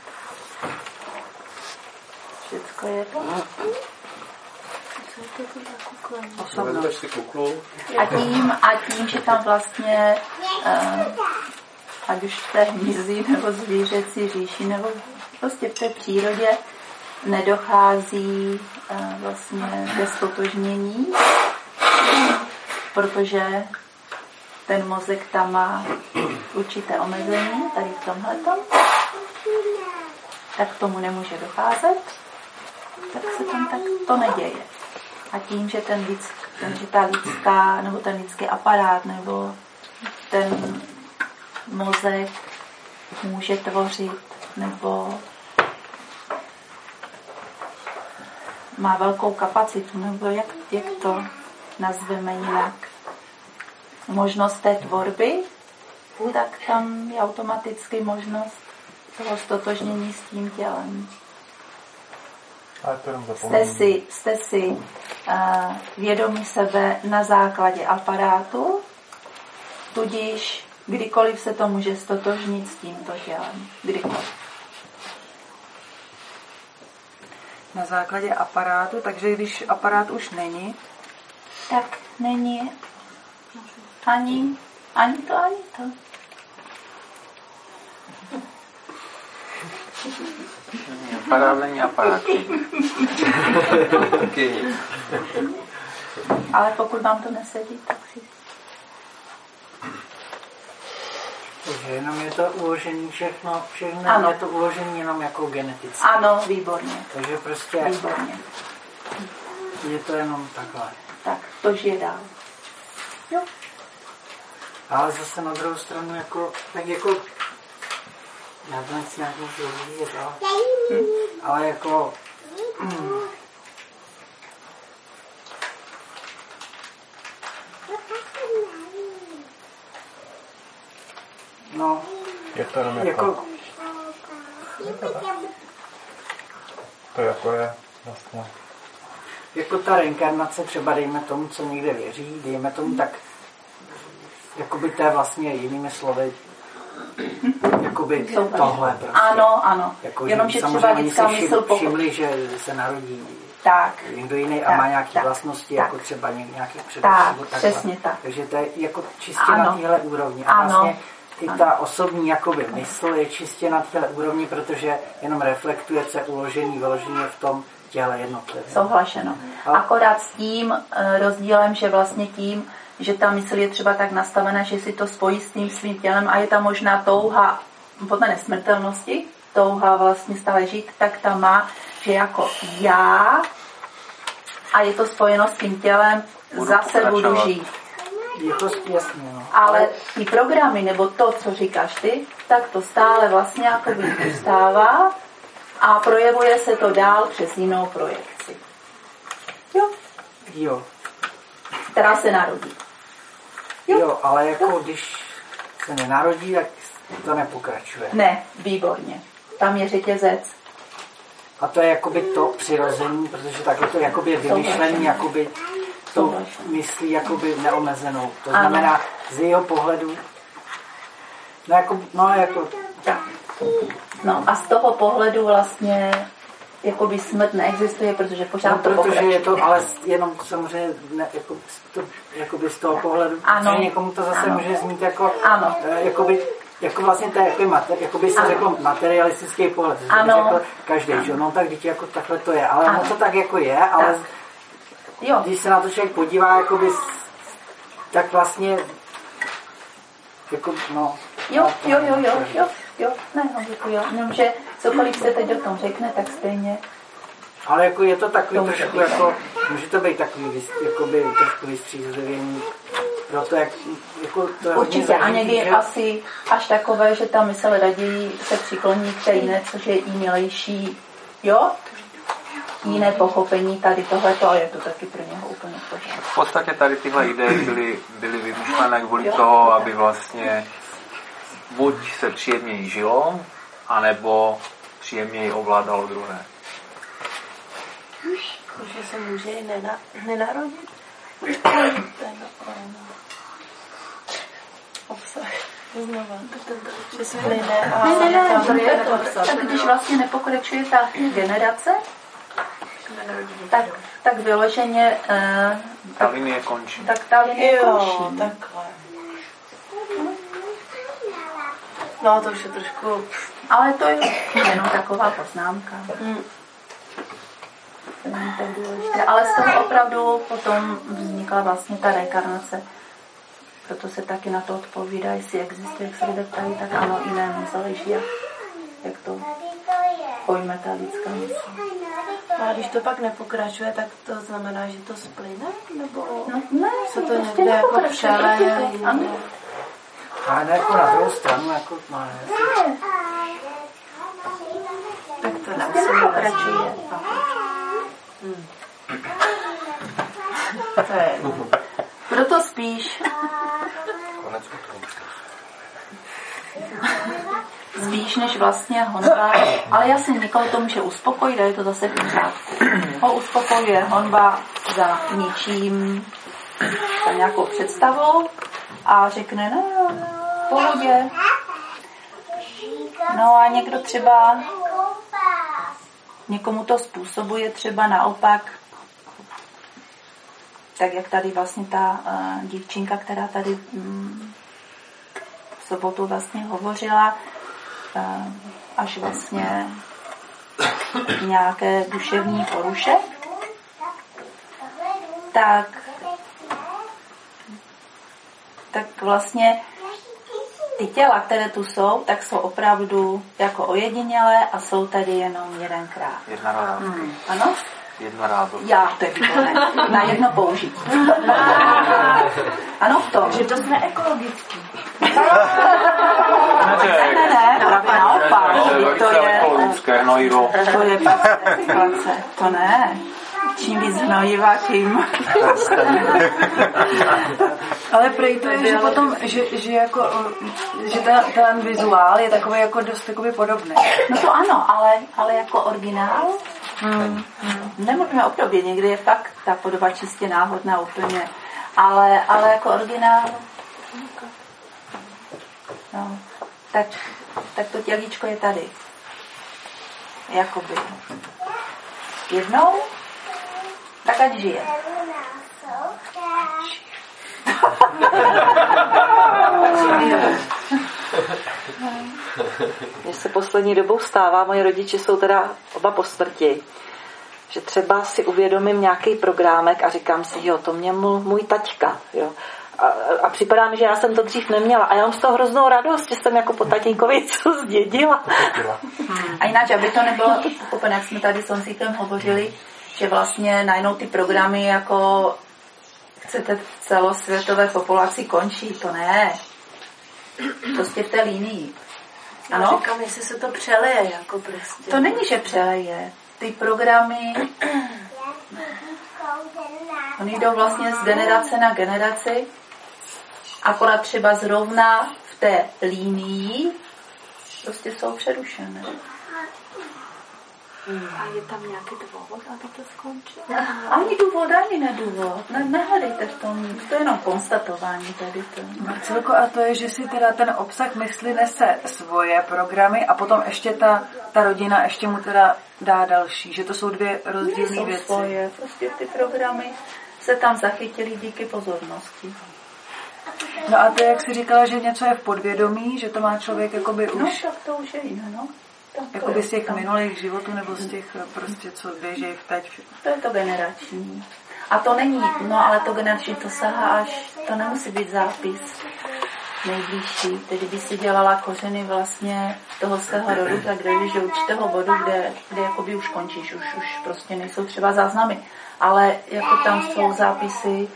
Všecko je to. Co je to tu zakuklení? Vezmeš si kuklu. A tím, a tím, že tam vlastně uh, ať už v té hmyzí nebo zvířecí říši nebo prostě v té přírodě nedochází uh, vlastně ke ztotožnění, protože ten mozek tam má určité omezení, tady v tomhletom, tak k tomu nemůže docházet, tak se tam tak to neděje. A tím, že ten, lidsk, ten že ta lidská, nebo ten lidský aparát, nebo ten mozek může tvořit, nebo má velkou kapacitu, nebo jak, jak to nazveme jinak, možnost té tvorby, tak tam je automaticky možnost toho stotožnění s tím tělem. Jste si, jste si uh, vědomí sebe na základě aparátu, tudíž kdykoliv se to může stotožnit s tímto tělem. Kdykoliv. na základě aparátu, takže když aparát už není, tak není ani, ani to, ani to. Aparát není aparát. Ale pokud vám to nesedí, tak si... Takže jenom je to uložený všechno, všechno ano. Je to uložený jenom jako geneticky. Ano, výborně. Takže prostě výborně. Je to jenom takhle. Tak, to žije dál. Jo. Ale zase na druhou stranu, jako, tak jako, já to nechci nějak můžu vidět, ale, hmm. ale jako, hmm. no, je to jenom jako, jako to jako je vlastně. Jako ta reinkarnace třeba dejme tomu, co někde věří, dejme tomu tak, jakoby to je vlastně jinými slovy, jakoby tohle prostě. Ano, ano. Jako, jenom, že třeba lidská mysl pokud všimli, že se narodí tak. někdo jiný tak. a má nějaké tak. vlastnosti, tak. jako třeba nějaký především. Tak, přesně tak. Takže to je jako čistě ano. na téhle úrovni. A ano. vlastně i ta osobní jakoby mysl je čistě na téhle úrovni, protože jenom reflektuje, co je uložený, vyložený v tom těle jednotlivě. Souhlašeno. Akorát s tím rozdílem, že vlastně tím, že ta mysl je třeba tak nastavená, že si to spojí s tím svým tělem a je tam možná touha podle nesmrtelnosti, touha vlastně stále žít, tak ta má, že jako já a je to spojeno s tím tělem, budu zase budu žít. Je to jasně, no. Ale ty programy, nebo to, co říkáš ty, tak to stále vlastně jakoby zůstává a projevuje se to dál přes jinou projekci. Jo? Jo. Která se narodí. Jo, jo ale jako jo. Když se nenarodí, tak to nepokračuje. Ne, výborně. Tam je řetězec. A to je jakoby to přirození, protože takhle to jakoby je vymyšlený, jakoby to myslí jakoby neomezenou. To znamená, ano. Z jeho pohledu, no jako, no jako, tak. No a z toho pohledu vlastně jakoby smrt neexistuje, protože pořád no, to protože pokračuje. je to, ale jenom samozřejmě ne, jako, to, jakoby z toho pohledu, ano. Někomu to zase ano. může znít jako, ano. jakoby, jako vlastně to je jako mater, jakoby se řekl materialistický pohled, že ano. každý, že no tak dítě jako takhle to je, ale ano. No to tak jako je, ale tak. Jo. Když se na to člověk podívá, jakoby, tak vlastně jako, no. Jo, jo, jo, jo, jo, jo, ne, no, děkuji, jenomže cokoliv se teď o tom řekne, tak stejně. Ale jako je to takový to trošku jako, může to být takový, jakoby trošku vystřízlivění pro to, jak, jako to je určitě, a někdy je asi až takové, že ta mysl raději se přikloní k té jiné, což je i milejší, jo? Jiné pochopení tady tohleto a je to taky pro něho úplně v pořádku. V podstatě tady tyhle ideje byly, byly vymyšlené kvůli toho, aby vlastně buď se příjemněji žilo, anebo příjemněji ovládalo druhé. Že se může i nena, nenarodit. Obsah. Že se nejde a ne, ne, ne, ne, tak když vlastně nepokračuje ta generace, tak, tak vyloženě uh, ta linie končí. Tak ta linie jo, končí. Takhle. No to už je trošku... Ale to je jenom taková poznámka. Hmm. To není tak důležité. Ale z toho opravdu potom vznikla vlastně ta reinkarnace. Proto se taky na to odpovídá, jestli existuje, jak se lidé ptají, tak ano, jiné nezáleží, jak, jak to pojme ta lidská mysl. A když to pak nepokračuje, tak to znamená, že to splyne? Nebo no, ne, se to prostě někde jako přeleje? Ale ne jako na druhou stranu, jako no, ne. Tak to nepokračuje. Hmm. To je. Proto spíš spíš než vlastně honba, ale já si někoho to může uspokojit a je to zase v pořádku. Ho uspokojuje honba za ničím, za nějakou představou a řekne, no, v pohodě. No a někdo třeba někomu to způsobuje třeba naopak, tak jak tady vlastně ta uh, dívčinka, která tady um, v sobotu vlastně hovořila, uh, až vlastně nějaké duševní poruše, tak, tak vlastně ty těla, které tu jsou, tak jsou opravdu jako ojedinělé a jsou tady jenom jedenkrát. Jednorázový. Hmm. Ano? Jednorázový. Já, to je výborné. Na jedno použití. Ano, to. Že to jsme ekologický. Ne, ne, ne, právě naopak. To je ekologické hnojivo. To je recyklace. To ne. Čím víc hnojiva, tím. Ale prej to je, že potom, že, že, jako, že ten, ten vizuál je takový jako dost takový podobný. No to ano, ale, ale jako originál hmm. nemůžeme obdobě, někdy je fakt ta podoba čistě náhodná úplně, ale, ale jako originál no, tak, tak to tělíčko je tady. Jakoby. Jednou tak ať žije. Mně se poslední dobou stává, moji rodiče jsou teda oba po smrti, že třeba si uvědomím nějaký programek a říkám si, jo, to mě můj taťka, jo. A, a připadá mi, že já jsem to dřív neměla a já mám z toho hroznou radost, že jsem jako po tatínkovi něco zdědila. Hmm. A jinak, aby to nebylo pochopené, jak jsme tady s Honzíkem hovořili, že vlastně najednou ty programy jako chcete v celosvětové populaci končí, to ne. Prostě v té linii. Ano? Já říkám, jestli se to přeleje, jako prostě. To není, že přeleje. Ty programy oni jdou vlastně z generace na generaci, akorát třeba zrovna v té linii prostě jsou přerušené. Hmm. A je tam nějaký důvod, aby to skončilo? Ani důvod, ani nedůvod. Ne, nehledejte v tom nic. To je jenom konstatování tady to. Marcelko, a to je, že si teda ten obsah mysli nese svoje programy a potom ještě ta, ta rodina ještě mu teda dá další. Že to jsou dvě rozdílné věci. Svoje. Prostě ty programy se tam zachytily díky pozornosti. No a to, jak jsi říkala, že něco je v podvědomí, že to má člověk jakoby už... No tak to už je jiné, no. Jakoby z těch minulých životů nebo z těch prostě, co běží v teď. To je to generační. A to není, no ale to generační, to sahá až, to nemusí být zápis nejbližší. Tedy by si dělala kořeny vlastně toho svého rodu, tak dojdeš do určitého bodu, kde, kde jakoby už končíš, už, už prostě nejsou třeba záznamy. Ale jako tam jsou zápisy.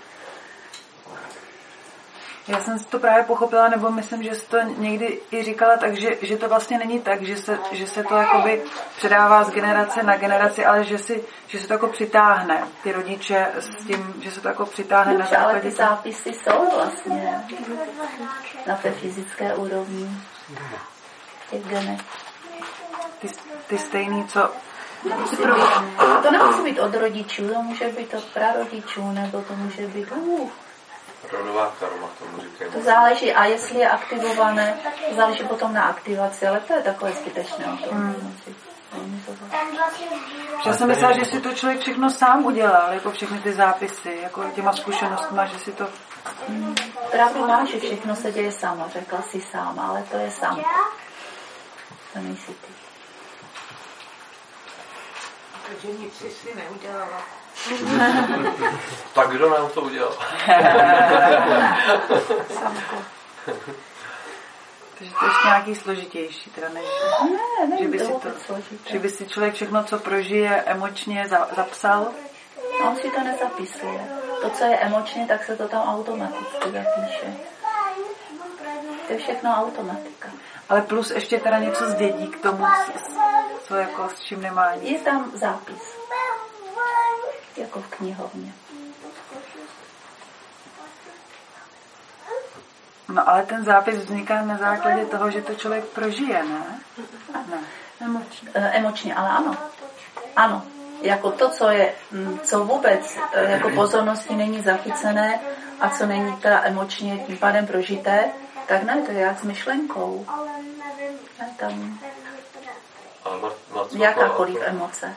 Já jsem to právě pochopila, nebo myslím, že jsi to někdy i říkala, takže že to vlastně není tak, že se, že se to jakoby předává z generace na generaci, ale že, si, že se to jako přitáhne, ty rodiče s tím, že se to jako přitáhne no, na základě. Ale ty zápisy jsou vlastně na té fyzické úrovni těch genech. Ty, ty stejný, co... To nemusí být od rodičů, to může být od prarodičů, nebo to může být... Uh, Rodová karma, tomu říkají. To záleží, a jestli je aktivované, záleží potom na aktivaci, ale to je takové zbytečné. Hmm. Já jsem myslela, že si to člověk všechno sám udělal, jako všechny ty zápisy, jako těma zkušenostma, že si to... Hmm. Pravdu má, že všechno se děje sama, řekla si sám, ale to je sám. To nejsi ty. Takže nic si si neudělala. Tak kdo nám to udělal? Samko. Takže to je ještě nějaký složitější, teda než... Ne, ne, že by si to, že by si člověk všechno, co prožije, emočně za, zapsal? On si to nezapisuje. To, co je emočně, tak se to tam automaticky zapíše. To je všechno automatika. Ale plus ještě teda něco zdědí k tomu, co jako s čím nemá nic. Je tam zápis. Jako v knihovně. No ale ten zápis vzniká na základě toho, že to člověk prožije, ne? Ne. Emočně. E, emočně, ale ano. Ano. Jako to, co je, co vůbec jako pozornosti není zachycené a co není teda emočně tím pádem prožité, tak ne, to je jak s myšlenkou. Ne, tam... Jakákoliv emoce.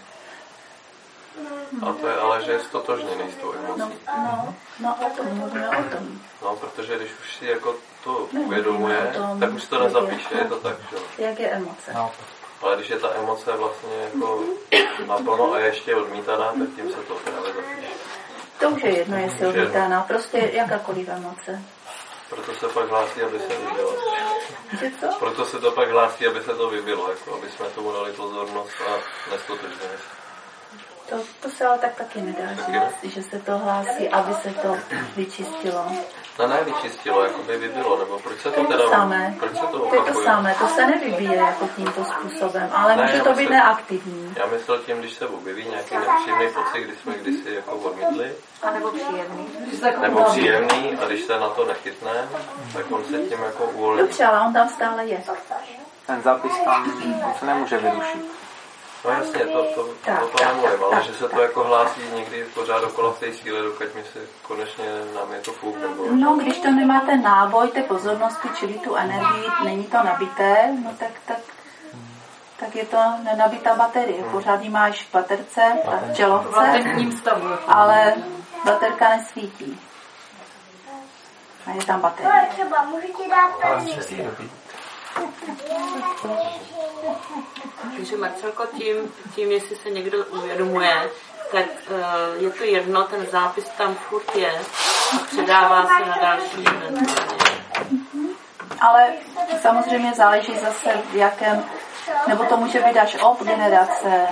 A to je ale, že je stotožněný s tou emocí. No, no, no o tom, mluvíme o tom. No, protože když už si jako to uvědomuje, tak už to nezapíše, je to tak, že? Jak je emoce? No. Ale když je ta emoce vlastně jako naplno a ještě odmítaná, tak tím se to právě zapíše. To už je jedno, jestli odmítaná, prostě jakákoliv emoce. Proto se pak hlásí, aby se vybilo. Co? Proto se to pak hlásí, aby se to vybilo, jako aby jsme tomu dali pozornost a nestotožněnost. To, to se ale tak taky nedá říct, že se to hlásí, aby se to vyčistilo. No ne, vyčistilo, jako by vybilo, nebo proč se to, to teda... Samé. Proč se to to je to samé, to se nevybíje jako tímto způsobem, ale ne, může to být neaktivní. Já myslel tím, když se objeví nějaký nepříjemný pocit, když jsme kdysi jako odmítli. A nebo příjemný. Nebo příjemný, a když se na to nechytne, tak on se tím jako uvolní. Dobře, ale on tam stále je. Ten zápis tam se nemůže vyrušit. No jasně, to, to, tak, to, to nemluvím, ale tak, že se to jako hlásí někdy pořád okolo v té síle, dokud mi se konečně nám je to fuk. Nebo... No, když to nemá ten náboj té pozornosti, čili tu energii, není to nabité, no tak, tak, tak je to nenabitá baterie. Pořád ji máš v baterce, v čelovce, ale baterka nesvítí. A je tam baterie. Třeba můžu ti dát ale musíš ji dobít. Takže Marcelko, tím, tím, jestli se někdo uvědomuje, tak uh, je to jedno, ten zápis tam furt je a předává se na další eventuálně. Ale samozřejmě záleží zase v jakém, nebo to může být až od generace.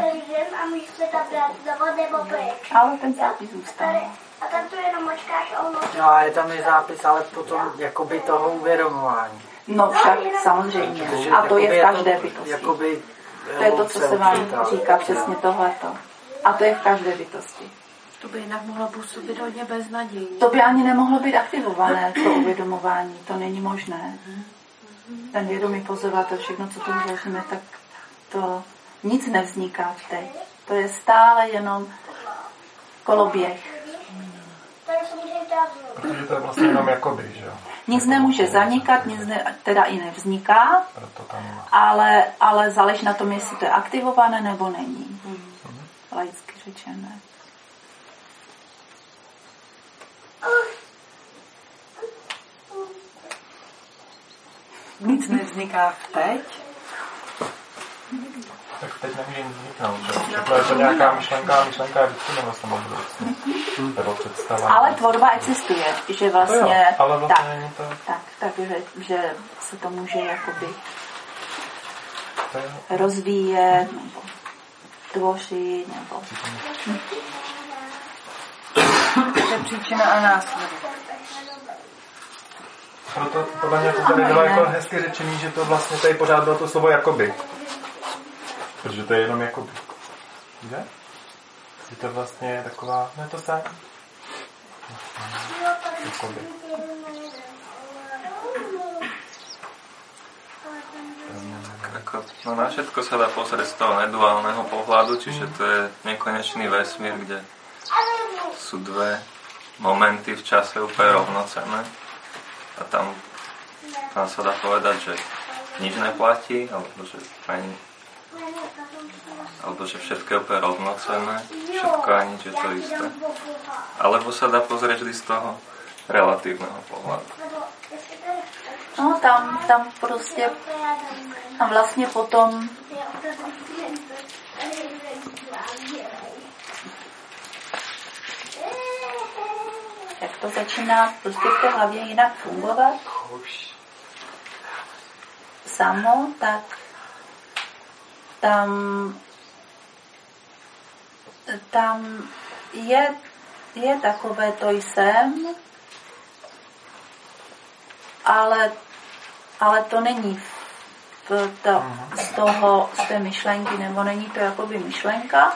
Ale ten zápis zůstane. A tam to jenom mačkáš a ono... No a je tam i zápis, ale potom jakoby toho uvědomování. No však, samozřejmě. A to je v každé bytosti. Jakoby, to je to, co se vám říká, přesně tohleto. A to je v každé bytosti. To by jinak mohlo působit hodně beznadějně. To by ani nemohlo být aktivované, to uvědomování. To není možné. Ten vědomý pozorovatel, všechno, co tomu zažijeme, tak to nic nevzniká teď. To je stále jenom koloběh. Protože to je vlastně jenom jakoby, že jo? Nic nemůže zanikat, nic ne, teda i nevzniká, ale, ale záleží na tom, jestli to je aktivované nebo není. Hmm. Laicky řečené. Nic nevzniká teď? Tak teď nemůže nic vzniknout, že? Všechno je to nějaká myšlenka, myšlenka je vždycky nebo samobudoucnost. Nebo představa. Ale tvorba existuje, že vlastně, jo, ale vlastně tak, není to... tak, tak že, že se to může jakoby rozvíjet, nebo tvořit, nebo... To je příčina a následek. Proto podle mě to tady bylo jako hezky řečený, že to vlastně tady pořád bylo to slovo jakoby. Protože to je jenom jakoby. Že? Je to vlastně taková, ne to se. Jakoby. Ako, no na všetko sa dá pozrieť z toho neduálneho pohľadu, čiže to je nekonečný vesmír, kde sú dve momenty v čase úplne rovnocenné. A tam, tam sa dá povedať, že nič neplatí, alebo že ani, alebo že všetko je úplne rovnocenné, všetko a nič je to isté. Alebo sa dá pozrieť vždy z toho relatívneho pohľadu. No tam, tam prostě, tam vlastně potom jak to začíná prostě v té hlavě jinak fungovat samo, tak tam tam je, je takové to jsem, ale ale to není v to, z toho, z té myšlenky, nebo není to jakoby myšlenka,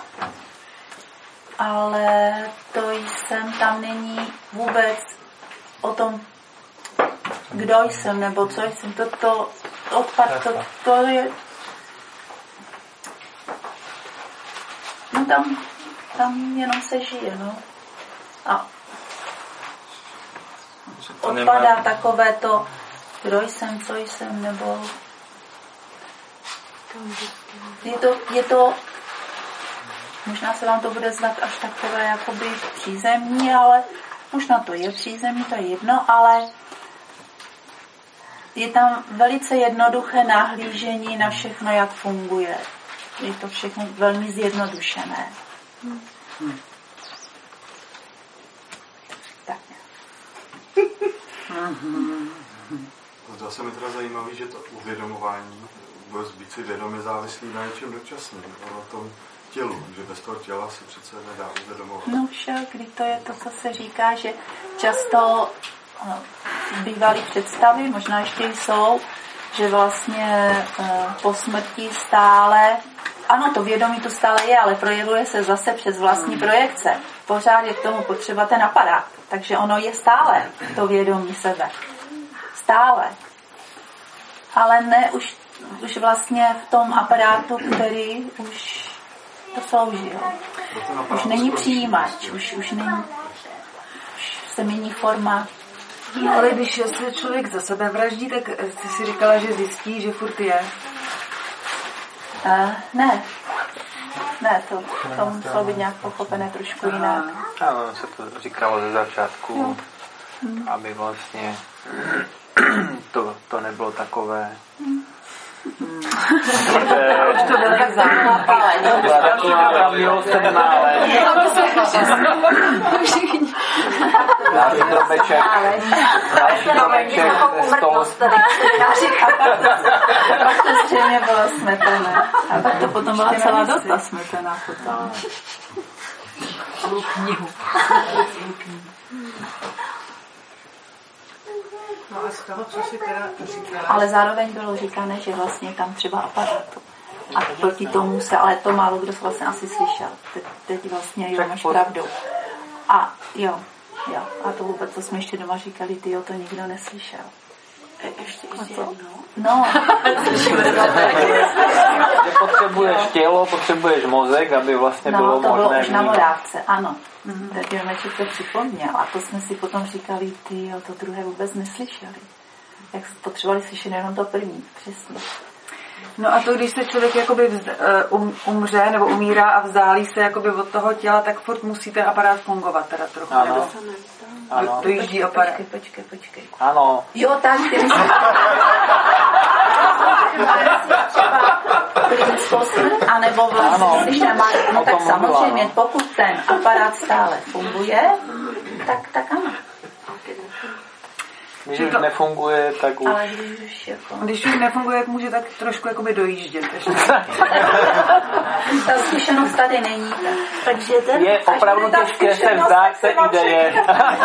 ale to jsem, tam není vůbec o tom, kdo jsem, nebo co jsem, to, to odpad, to, to je, no tam, tam jenom se žije, no. A odpadá takové to, kdo jsem, co jsem, nebo Je to, je to, možná se vám to bude zdát až takové jakoby přízemní, ale možná to je přízemní, to je jedno, ale je tam velice jednoduché nahlížení na všechno, jak funguje. Je to všechno velmi zjednodušené. Hmm. Tak. Zdá se mi teda zajímavý, že to uvědomování, vůbec být si vědomě závislý na něčem dočasným, na tom tělu, že bez toho těla se přece nedá uvědomovat. No však, kdy to je to, co se říká, že často no, bývaly představy, možná ještě jsou, že vlastně po smrti stále, ano, to vědomí tu stále je, ale projevuje se zase přes vlastní projekce. Pořád je k tomu potřeba ten aparát. Takže ono je stále to vědomí sebe. Stále. Ale ne už, už vlastně v tom aparátu, který už to slouží. Jo. Už není přijímač, už, už není, už se mění forma. No, ale když se člověk za sebe vraždí, tak ty si říkala, že zjistí, že furt je. Uh, ne. Ne, to, to muselo být nějak pochopené trošku jinak. Ano, se to říkalo ze začátku, no. Aby vlastně to, to nebylo takové... Hmm. Už to byl tak základ, ale taková milosrdná, ale... Další domeček, další domeček ze stolu. Pak to zřejmě bylo smetené. A pak to potom byla celá dosta smetená potom. Knihu. No a z toho, co si teda říkala? Ale zároveň bylo říkané, že vlastně tam třeba aparátu. A proti tomu se, ale to málo kdo vlastně asi slyšel. Teď, teď vlastně jo, máš pravdu. A jo, jo. A to vůbec, co jsme ještě doma říkali, ty jo, to nikdo neslyšel. Ještě, ještě jednou. No. Že potřebuješ tělo, potřebuješ mozek, aby vlastně no, bylo možné. No, to bylo už na vnímat. Morávce, ano. Mm-hmm. Tak Jomeček to připomněl. A to jsme si potom říkali, ty jo, to druhé vůbec neslyšeli. Jak potřebovali slyšet jenom to první, přesně. No a to, když se člověk jakoby vzd, um, umře nebo umírá a vzdálí se jakoby od toho těla, tak furt musí ten aparát fungovat teda trochu. Ano. Ano. Dojíždí aparát. Počkej, počkej, počkej. Ano. Jo, tak, ty myslím. A nebo vlastně, když nemá, no tak samozřejmě, pokud ten aparát stále funguje, tak, tak ano. Když už nefunguje, tak už... Ale když už jako... Když už nefunguje, jak může tak trošku jakoby dojíždět. Ta zkušenost tady není. Takže ten... Je opravdu těžké se vzdát se ideje.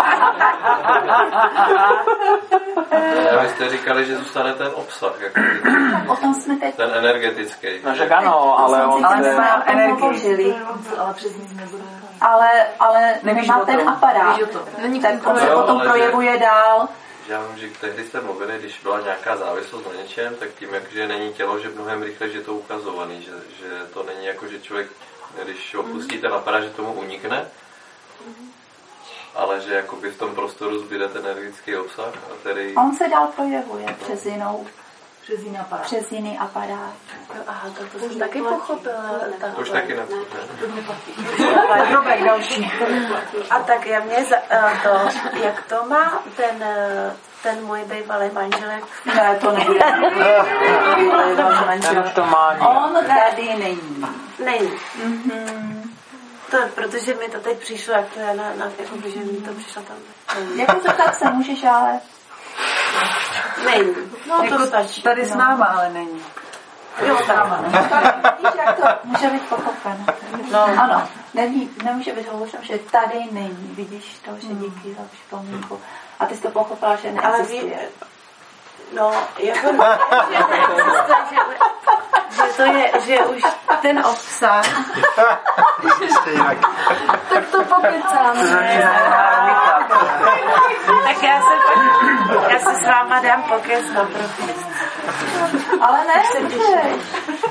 Já vy jste říkali, že zůstane ten obsah. Jako o tom jsme teď... Ten energetický. No však ano, ale on ale se... jsme energii. Ale přes nic nebude. Ale, ale nemá ten aparát. Tak on se potom projevuje dál. Já vím, že tehdy jste mluvili, když byla nějaká závislost na něčem, tak tím, jak, že není tělo, že mnohem rychle, že je to ukazovaný, že, že to není jako, že člověk, když opustí ten aparát, že tomu unikne, ale že jakoby v tom prostoru zbyde ten energetický obsah, který... On se dál projevuje přes jinou. Přes jiný aparát. Přes jiný aparát. Aha, to, to jsem taky pochopila. To už taky neplatí. Drobek další. A tak já mě za, to, jak to má ten, ten můj bývalý manželek? Ne, to nebude. Ten už to má nějak. On tady není. Není. Mm-hmm. To, protože mi to teď přišlo, jak to je na, na jako, že mi to přišlo tam. Jako zeptat se můžeš, ale... Není. No jako to stačí. Tady s náma, ale není. Jo, tam. Víš, jak to může být pochopeno. No. Ano, neví, nemůže být hovořeno, že tady není. Vidíš to, že díky za připomínku. A ty jsi to pochopila, že neexistuje. No, jako ne, že neexistuje, že, že to je, že už ten obsah. Tak to pokecáme. Tak já se, já se s váma dám pokec na profil. Ale ne, nemůžeš.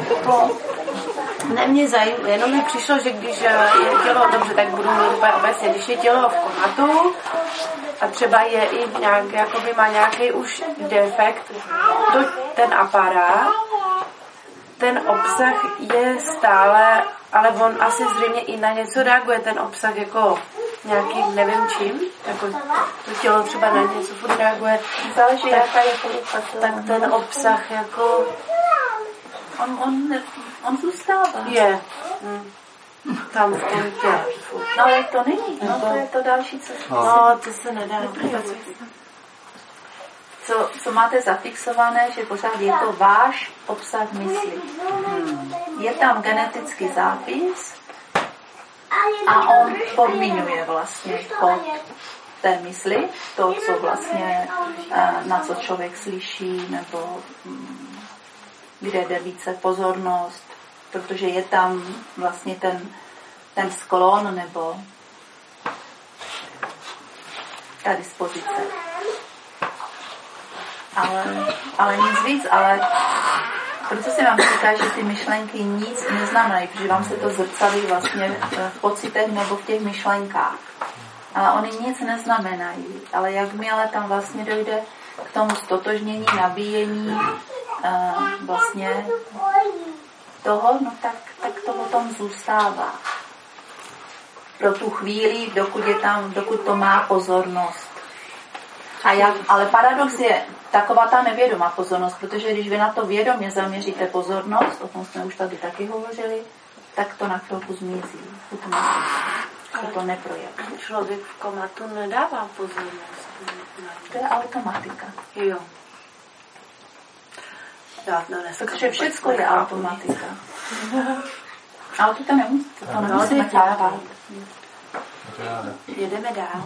Ne, mě zajímá, jenom mi přišlo, že když je tělo, dobře, tak budu mluvit úplně obecně, když je tělo v komatu a třeba je i nějaký, jakoby má nějaký už defekt, to ten aparát, ten obsah je stále, ale on asi zřejmě i na něco reaguje, ten obsah jako nějaký, nevím čím, jako to tělo třeba na něco furt reaguje. Záleží, jaká je tak ten obsah jako on, on, on zůstává. Je. Hmm. Tam v tom těle. No ale to není, no to je to další, co no, no to se nedá. Co, co máte zafixované, že pořád je to váš obsah mysli. Hmm. Je tam genetický zápis a on podmiňuje vlastně chod té mysli, to, co vlastně, na co člověk slyší, nebo kde jde více pozornost, protože je tam vlastně ten, ten sklon nebo ta dispozice. Ale, ale nic víc, ale proto se vám říká, že ty myšlenky nic neznamenají, protože vám se to zrcadlí vlastně v pocitech nebo v těch myšlenkách. Ale oni nic neznamenají. Ale jakmile tam vlastně dojde k tomu stotožnění, nabíjení uh, vlastně toho, no tak, tak to potom zůstává. Pro tu chvíli, dokud je tam, dokud to má pozornost. A jak, ale paradox je taková ta nevědomá pozornost, protože když vy na to vědomě zaměříte pozornost, o tom jsme už tady taky hovořili, tak to na chvilku zmizí. Se to neprojeví. Člověk v komatu nedává pozornost. To je automatika. Jo. Já to protože všechno je automatika. Ale to nemusíte, to nemusíme chápat. Jedeme dál.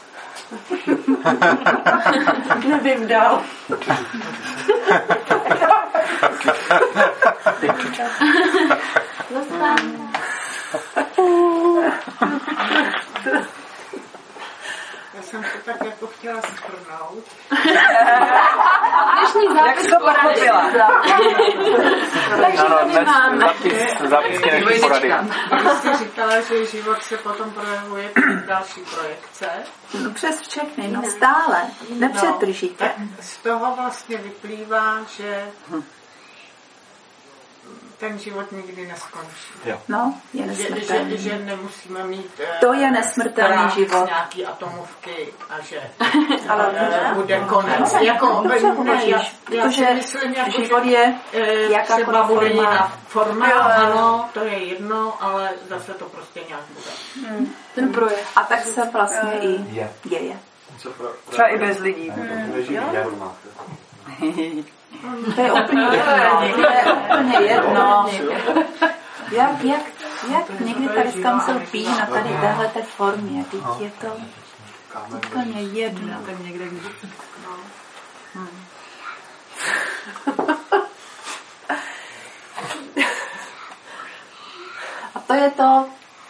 Nevím dál. Já jsem to tak jako chtěla shrnout. Dnešní zápis to poradila. Takže tady máme. Zápisky dnešní porady. Vy jste říkala, že život se potom projevuje přes další projekce. No přes všechny, no stále. Nepřetržitě. No, z toho vlastně vyplývá, že ten život nikdy neskončí. Jo. No, je nesmrtelný. Že, že, že nemusíme mít to je nesmrtelný život. Nějaký atomovky a že ale uh, bude konec. No, jako, ne, ne, já, já si myslím, jako, život je jakákoliv třeba bude jiná forma, ano, to je jedno, ale zase to prostě nějak bude. Hmm. Ten projev. A tak se vlastně uh, i je. děje. Třeba i bez lidí. To je úplně jedno. To je úplně jedno. Jak, jak, jak někdy tady tam se pí na tady téhleté formě. Teď je to úplně jedno. Tak někde když... Hmm. A to je to,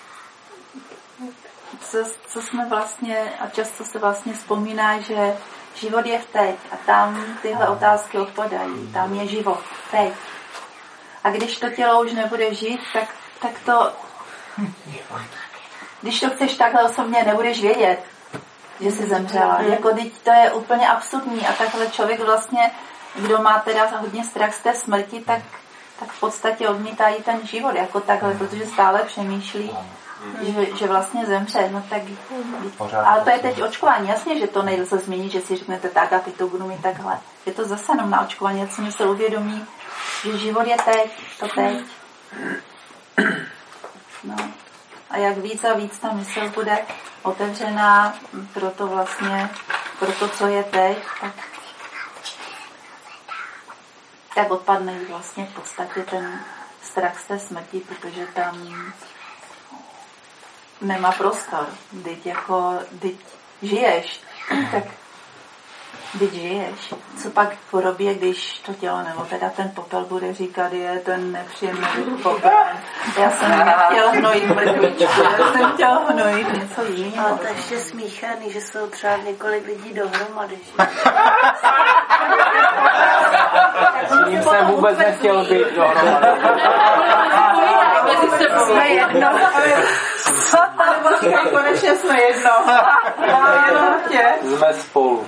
co, co jsme vlastně, a často se vlastně vzpomíná, že život je v teď a tam tyhle otázky odpadají. Tam je život teď. A když to tělo už nebude žít, tak, tak to... Když to chceš takhle osobně, nebudeš vědět, že jsi zemřela. Mm. Jako teď to je úplně absurdní a takhle člověk vlastně, kdo má teda hodně strach z té smrti, tak, tak v podstatě odmítá i ten život jako takhle, protože stále přemýšlí, že, že vlastně zemře. No tak, ale to je teď očkování. Jasně, že to nejde změnit, že si řeknete tak a teď to budu mít takhle. Je to zase jenom na očkování, jak si se uvědomí, že život je teď, to teď. No. A jak víc a víc ta mysl bude otevřená pro to vlastně, pro to, co je teď, tak, tak odpadne vlastně v podstatě ten strach z té smrti, protože tam nemá prostor. Teď jako, teď žiješ, tak teď žiješ. Co pak porobí, když to tělo, nebo teda ten popel bude říkat, je ten nepříjemný popel. Já jsem nechtěla hnojit mrkvičku, já jsem chtěla hnojit něco jiného. Ale to je ještě smíchaný, že jsou třeba několik lidí dohromady. S ním jsem vůbec nechtěl být dohromady. Jsme jedno. Nebo konečně jsme jedno. Jsme spolu.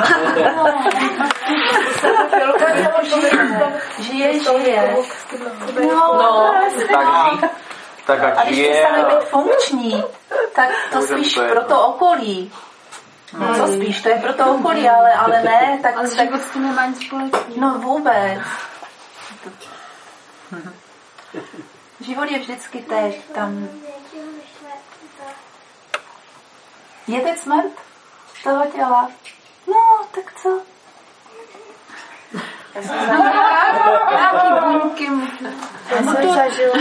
Žije, žije. No, tak žij. Tak ať a když žije. přestane být funkční, tak to spíš pro to okolí. No, co spíš, to je pro to okolí, ale, ale ne, tak... Ale život s tím nemá nic společného. No vůbec. Život je vždycky teď, tam... Je teď smrt toho těla? No, tak co? Já jsem nějaký buňky. Já jsem zažila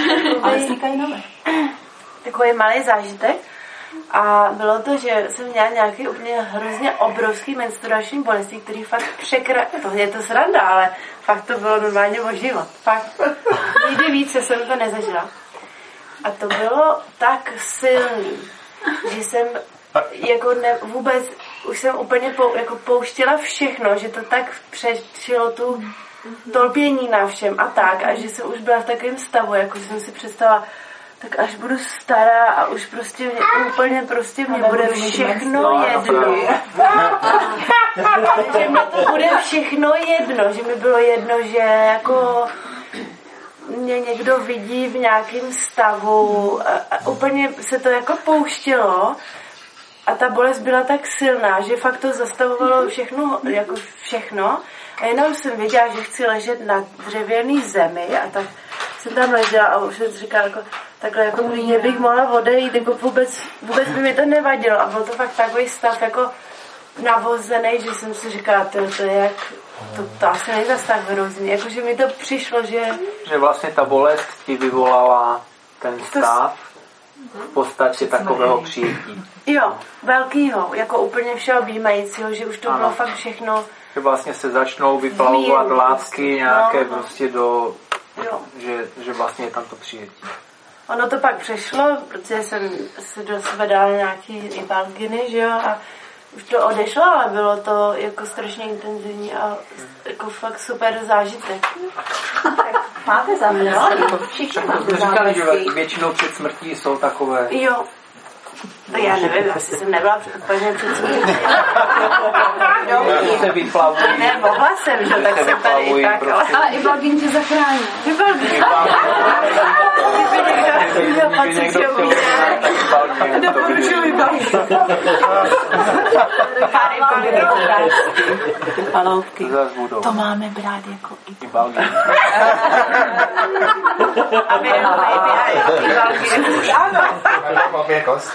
takový malý zážitek. A bylo to, že jsem měla nějaký úplně hrozně obrovský menstruační bolesti, který fakt překra... To je to sranda, ale fakt to bylo normálně o život. Fakt. Nikdy více jsem to nezažila. A to bylo tak silný, že jsem jako ne, vůbec, už jsem úplně pou, jako pouštěla všechno, že to tak přečilo tu tolpění na všem a tak. A že jsem už byla v takovém stavu, jako jsem si představila, tak až budu stará a už prostě mě, úplně prostě mě bude všechno jedno. Že mě to bude všechno jedno, že mi bylo jedno, že jako mě někdo vidí v nějakém stavu a, a úplně se to jako pouštilo a ta bolest byla tak silná, že fakt to zastavovalo všechno, jako všechno a jenom jsem věděla, že chci ležet na dřevěný zemi a tak jsem tam ležela a už jsem si říkala jako takhle jako klidně bych mohla odejít, jako vůbec, vůbec by mi to nevadilo a byl to fakt takový stav jako navozený, že jsem si říkala, to, to je jak, to, to asi není zas tak hrozný, jakože mi to přišlo, že... Že vlastně ta bolest ti vyvolala ten stav v podstatě takového přijetí. Jo, velkýho, jako úplně všeobjímajícího, že už to ano. Bylo fakt všechno... Že vlastně se začnou vyplavovat látky nějaké no, prostě do... Jo. Že, že vlastně je tam to přijetí. Ono to pak přešlo, protože jsem si do sebe dala nějaký ibalginy, že jo, a už to odešlo, ale bylo to jako strašně intenzivní a jako fakt super zážitek. Máte zážitky? Všichni máte říkali, že většinou před smrtí jsou takové... Jo. No já nevím, asi jsem nebyla úplně před smrtí. Se vyplavují. Ne, mohla jsem, že tak jsem tady i tak, ale... Ale i Balgin tě zachrání. I Balgin. Jo, pak si tě umíte. Doporučuji i Balgin. Paloutky. To máme brát jako i Balgin. A my jenom baby a i Balgin. Ano. Máme kost.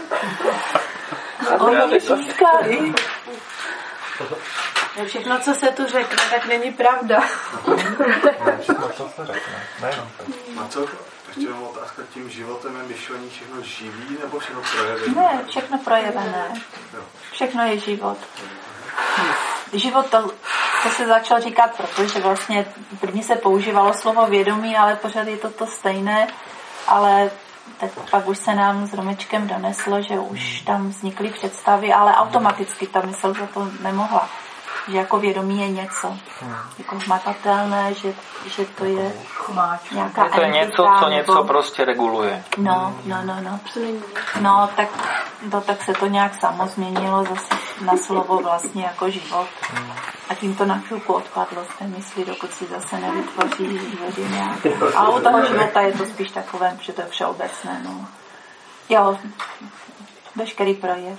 Všechno, co se tu řekne, tak není pravda. Všechno, co se řekne. Nejenom to. A co? Ještě jenom otázka, tím životem je myšlení všechno živý nebo všechno projevené? Ne, všechno projevené. Všechno je život. Život to, to se začal říkat, protože vlastně první se používalo slovo vědomí, ale pořád je to to stejné, ale tak pak už se nám s Romečkem doneslo, že už tam vznikly představy, ale automaticky ta mysl za to nemohla. Že jako vědomí je něco jako hmatatelné, že, že to je nějaká to je něco, co něco nebo... prostě reguluje. No, no, no, no. No, tak, no, tak se to nějak samo změnilo zase na slovo vlastně jako život. A tím to na chvilku odpadlo z té mysli, dokud si zase nevytvoří život nějak. A u toho života je to spíš takové, že to je všeobecné, no. Jo, veškerý projev.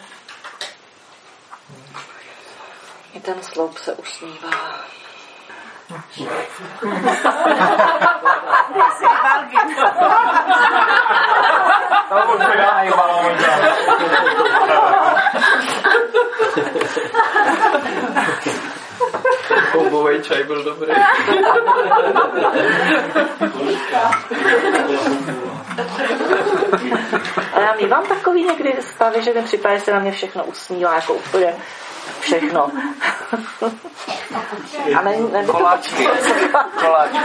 I ten sloup se usmívá. Koubovej čaj byl dobrý. A já mívám takový někdy stavy, že mi připadá, že se na mě všechno usmívá, jako úplně všechno. A ne, ne, koláčky. Koláčky.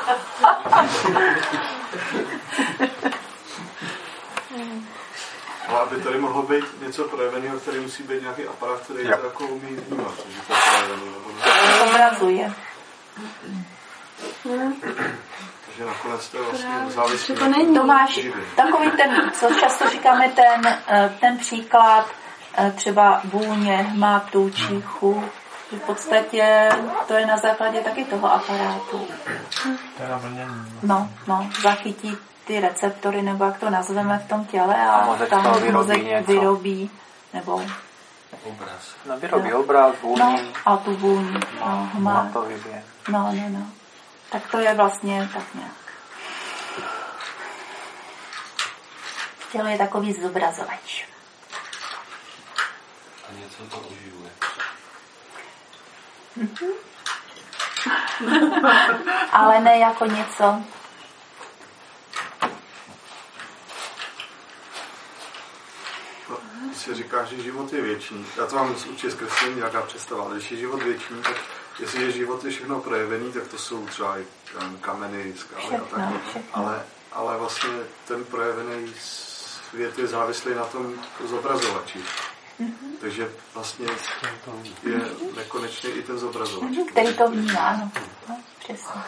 Ale aby tady mohlo být něco projeveného, který musí být nějaký aparát, který to jako umí vnímat, že to je projevený, nebo ne? Obrazuje. Takže že nakonec to je vlastně závislé. To není. To máš takový ten, co často říkáme, ten, ten příklad třeba vůně, hmatu, čichu. V podstatě to je na základě taky toho aparátu. No, no, zachytí ty receptory, nebo jak to nazveme v tom těle a, a tam mozek vyrobí, nebo obraz. No, vyrobí no. obraz, vůni. No, a tu vůni. No, má to vybije. No, no, no. Tak to je vlastně tak nějak. Tělo je takový zobrazovač. A něco to oživuje. Mm-hmm. Ale ne jako něco. Když se říká, že život je věčný, já to mám určitě zkreslení nějaká představa, ale když je život věčný, tak jestliže život je všechno projevený, tak to jsou třeba i kameny, skály a tak. Ale, ale vlastně ten projevený svět je závislý na tom zobrazovači. Mm-hmm. Takže vlastně je nekonečně i ten zobrazovač. Mm-hmm, který to vnímá, ano. No, přesně.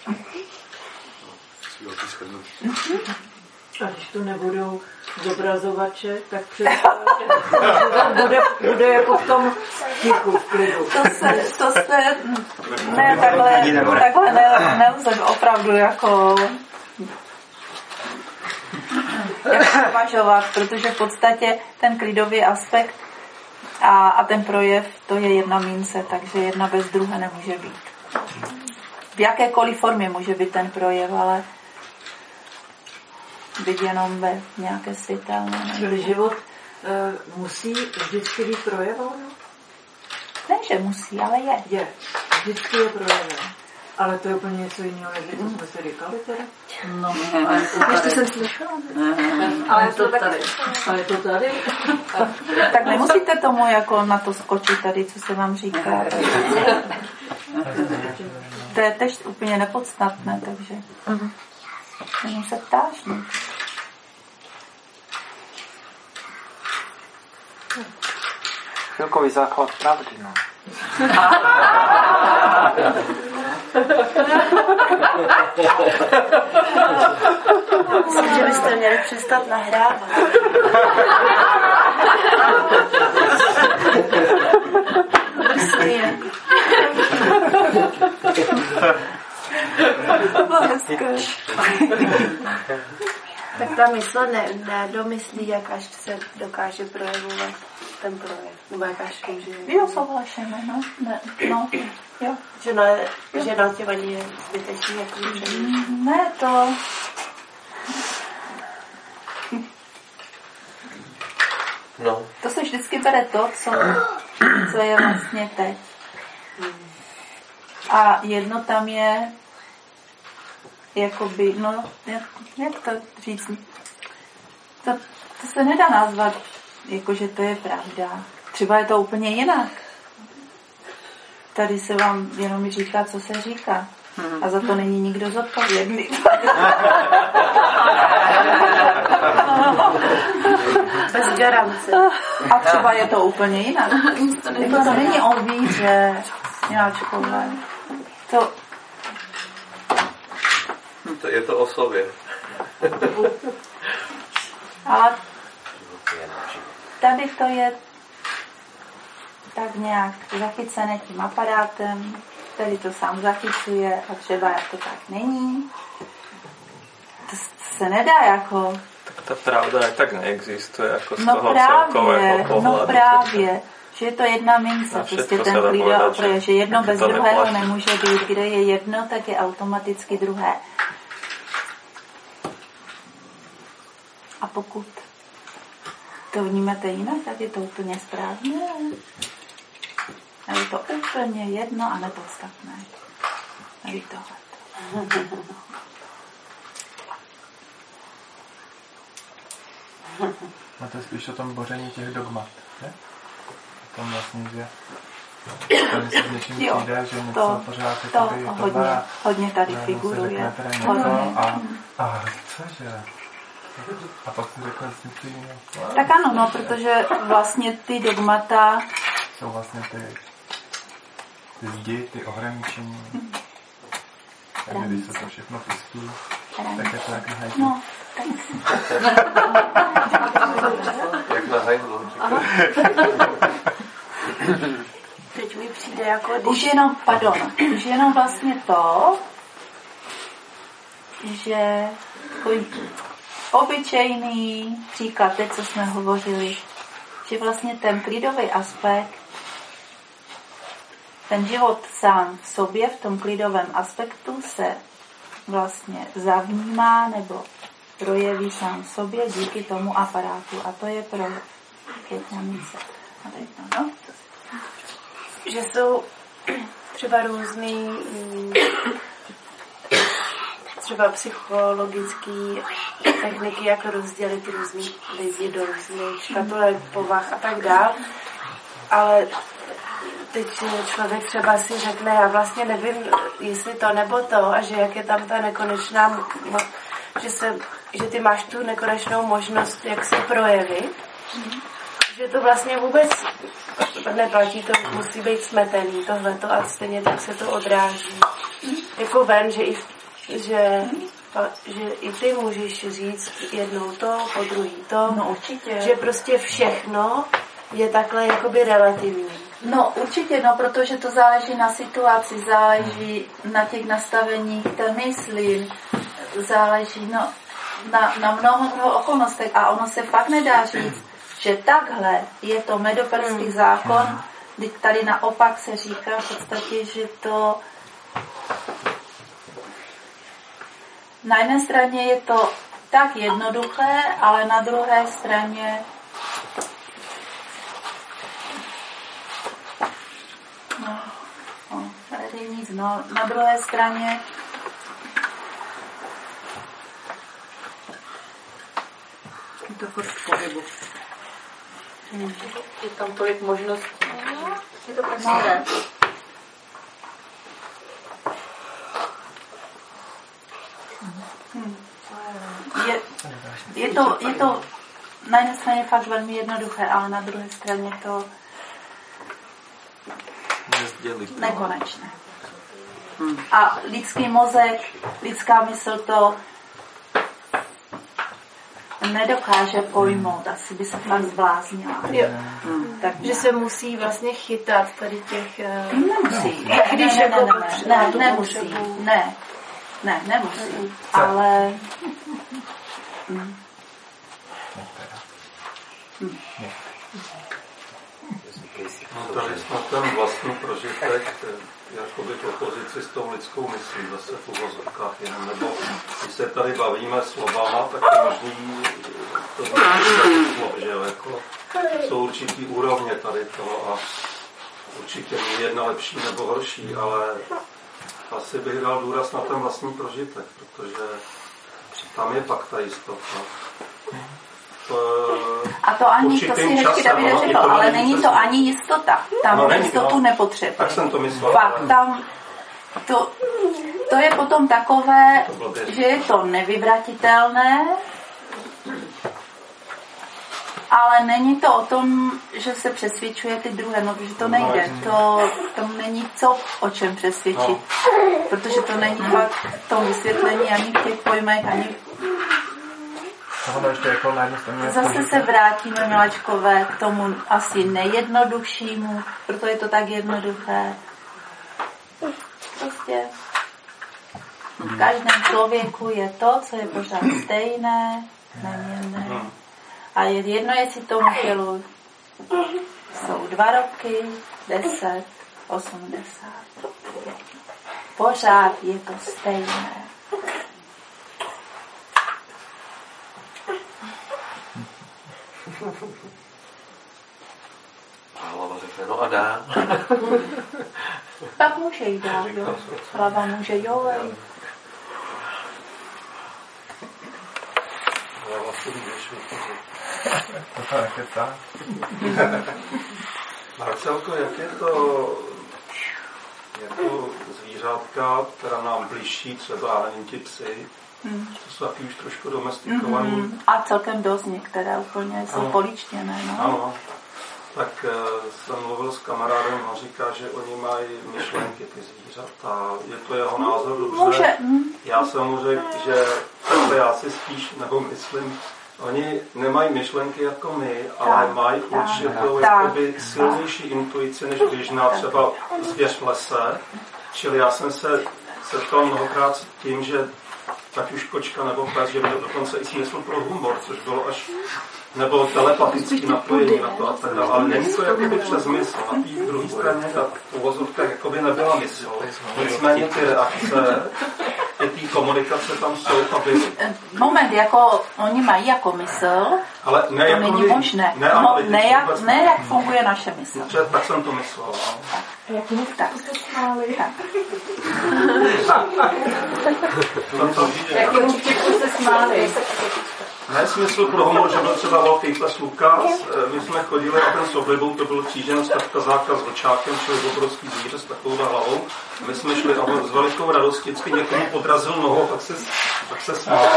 Mm-hmm. A když to nebudou zobrazovače, tak přesně bude, bude jako v tom tichu, v klidu. To se, to se ne, takhle, takhle ne, nelze opravdu jako jak uvažovat, protože v podstatě ten klidový aspekt a, a ten projev, to je jedna mince, takže jedna bez druhé nemůže být. V jakékoliv formě může být ten projev, ale být jenom ve nějaké světelné. Čili život e, musí vždycky být projeven? Ne, že musí, ale je. Je. Vždycky je projeven. Ale to je úplně něco jiného, než to jsme si říkali teda? No, ale to tady. Ještě jsem slyšela. Ale je to tady. Ale je to tady. Tak nemusíte tomu jako na to skočit tady, co se vám říká. To je tež úplně nepodstatné, takže jenom se ptáš. Ne? Chvilkový základ pravdy, no. Myslím, že byste měli přestat nahrávat. Prostě. To bylo hezké. Tak ta mysl ne, nedomyslí, jak až se dokáže projevovat ten projev. Nebo jak až může... Jo, souhlasím, no. Ne, no. Jo. Že na, že na tě vadí je zbytečný, jak může. Ne, to... No. To se vždycky bere to, co, co je vlastně teď. A jedno tam je jakoby, no, jak, jak to říct? To, to se nedá nazvat, jakože to je pravda. Třeba je to úplně jinak. Tady se vám jenom říká, co se říká. A za to není nikdo zodpovědný. Bez garance. A třeba je to úplně jinak. To, to, to není o víře, Miláčkové. To... to... Je to o sobě. Ale tady to je tak nějak zachycené tím aparátem, který to sám zachycuje a třeba jak to tak není. To se nedá jako... Tak ta pravda jak tak neexistuje jako z no toho právě, celkového pohledu. No právě, že je to jedna mince, prostě ten klidový oprojev, že jedno bez druhého neplatí. Nemůže být. Kde je jedno, tak je automaticky druhé. A pokud to vnímáte jinak, tak je to úplně správně. A je to úplně jedno a nepodstatné. Tady tohle. A to je spíš o tom boření těch dogmat, ne? O tom vlastně, že tady se s něčím přijde, že něco to, pořád to, to hodně, a, hodně tady figuruje. A, a cože? A pak si řekl něco jiného. Tak ano, no, protože vlastně ty dogmata jsou vlastně ty, ty zdi, ty ohraničení. Když se to všechno pustí, tak je to jak na hajku. No, tak. Jak na hajku. Teď mi přijde jako... Když... Už jenom, pardon, už jenom vlastně to, že takový obyčejný příklad, teď, co jsme hovořili, že vlastně ten klidový aspekt, ten život sám v sobě, v tom klidovém aspektu se vlastně zavnímá nebo projeví sám v sobě díky tomu aparátu. A to je pro květňanice. No, že jsou třeba různý třeba psychologické techniky, jak rozdělit různý lidi do různých škatulek, povah a tak dál. Ale teď člověk třeba si řekne, já vlastně nevím, jestli to nebo to, a že jak je tam ta nekonečná, že, se, že ty máš tu nekonečnou možnost, jak se projevit, že to vlastně vůbec neplatí, to musí být smetený tohleto a stejně tak se to odráží jako ven, že i, že, že i ty můžeš říct jednou to, po druhý to, no, určitě. Že prostě všechno je takhle jakoby relativní. No určitě, no, protože to záleží na situaci, záleží na těch nastaveních té mysli, záleží no, na, na mnoho, mnoho okolnostech a ono se fakt nedá říct, že takhle je to medoperský zákon, kdy tady naopak se říká v podstatě, že to na jedné straně je to tak jednoduché, ale na druhé straně no, no, tady nic, no, na druhé straně je to furt v pohybu. Hmm. Je tam tolik možností. Je to prostě. Hmm. Je, je, to, je to na jedné straně fakt velmi jednoduché, ale na druhé straně to nekonečné. Hmm. A lidský mozek, lidská mysl to nedokáže pojmout, asi by se fakt zbláznila. Jo. Hmm. Takže se musí vlastně chytat tady těch... Nemusí. Ne, Když ne, jako ne, ne, ne, nemusí. Ne, ne, nemusí. Hmm. Ale... Hmm. Hmm. No tady jsme ten vlastní prožitek jakoby v opozici s tou lidskou myslí, zase v uvozovkách jenom, nebo když se tady bavíme slovama, tak je možný to slov, že jo, jako jsou určitý úrovně tady toho a určitě není jedna lepší nebo horší, ale asi bych dal důraz na ten vlastní prožitek, protože tam je pak ta jistota. A to ani, to si hezky Davide řekl, no, ale není to ani jistota. Tam no, jistotu no. nepotřebuje. Tak jsem to myslel. Fakt, tam to, to je potom takové, to že je to nevyvratitelné, ale není to o tom, že se přesvědčuje ty druhé, no, protože to nejde. To, to není co, o čem přesvědčit. No. Protože to není fakt v tom vysvětlení ani v těch pojmech, ani jako zase se vrátíme, miláčkové, k tomu asi nejjednoduššímu, proto je to tak jednoduché. Prostě v každém člověku je to, co je pořád stejné, neměnné. A je jedno, jestli tomu tělu jsou dva roky, deset, osmdesát. Pořád je to stejné. A hlava řekne, no a dá. Tak může jít dál, jo. Hlava může jo. Hlava si můžeš vytvořit. To je nekecá. Marcelko, jak je to jako zvířátka, která nám blížší, třeba nevím, ti psy, Hmm. To jsou taky už trošku domestikovaný. Mm-hmm. A celkem dost některé úplně jsou poličtěné. No. Ano. tak jsem mluvil s kamarádem a říká, že oni mají myšlenky, ty zvířata. Je to jeho názor, dobře. Může. Já jsem mu řekl, že takhle já si spíš, nebo myslím, oni nemají myšlenky jako my, ale tak, mají určitou jakoby silnější intuici než běžná třeba zvěř v lese. Čili já jsem se setkal mnohokrát s tím, že tak už kočka nebo pes, že byl dokonce i smysl pro humor, což bylo až nebo telepatický napojení na to a tak dále. Ale není to jakoby přes mysl. Na té druhé straně ta uvozovkách jakoby nebyla mysl. Nicméně ty reakce, i té komunikace tam jsou, aby... Moment, jako oni mají jako mysl, ale ne, to jako není by, možné. Ne, no, ne, jak, ne, jak funguje naše mysl. Dobře, tak jsem to myslel. No. Jak mu tak se smáli. Jak mu se smáli. Ne, smysl pro humor, že byl třeba velký pes Lukas, my jsme chodili a ten s oblibou, to byl kříženec, tak kazáka s vlčákem, čili obrovský zvíře s takovou hlavou. My jsme šli a s velikou radostí vždycky někomu podrazil nohou, tak se, tak se smál.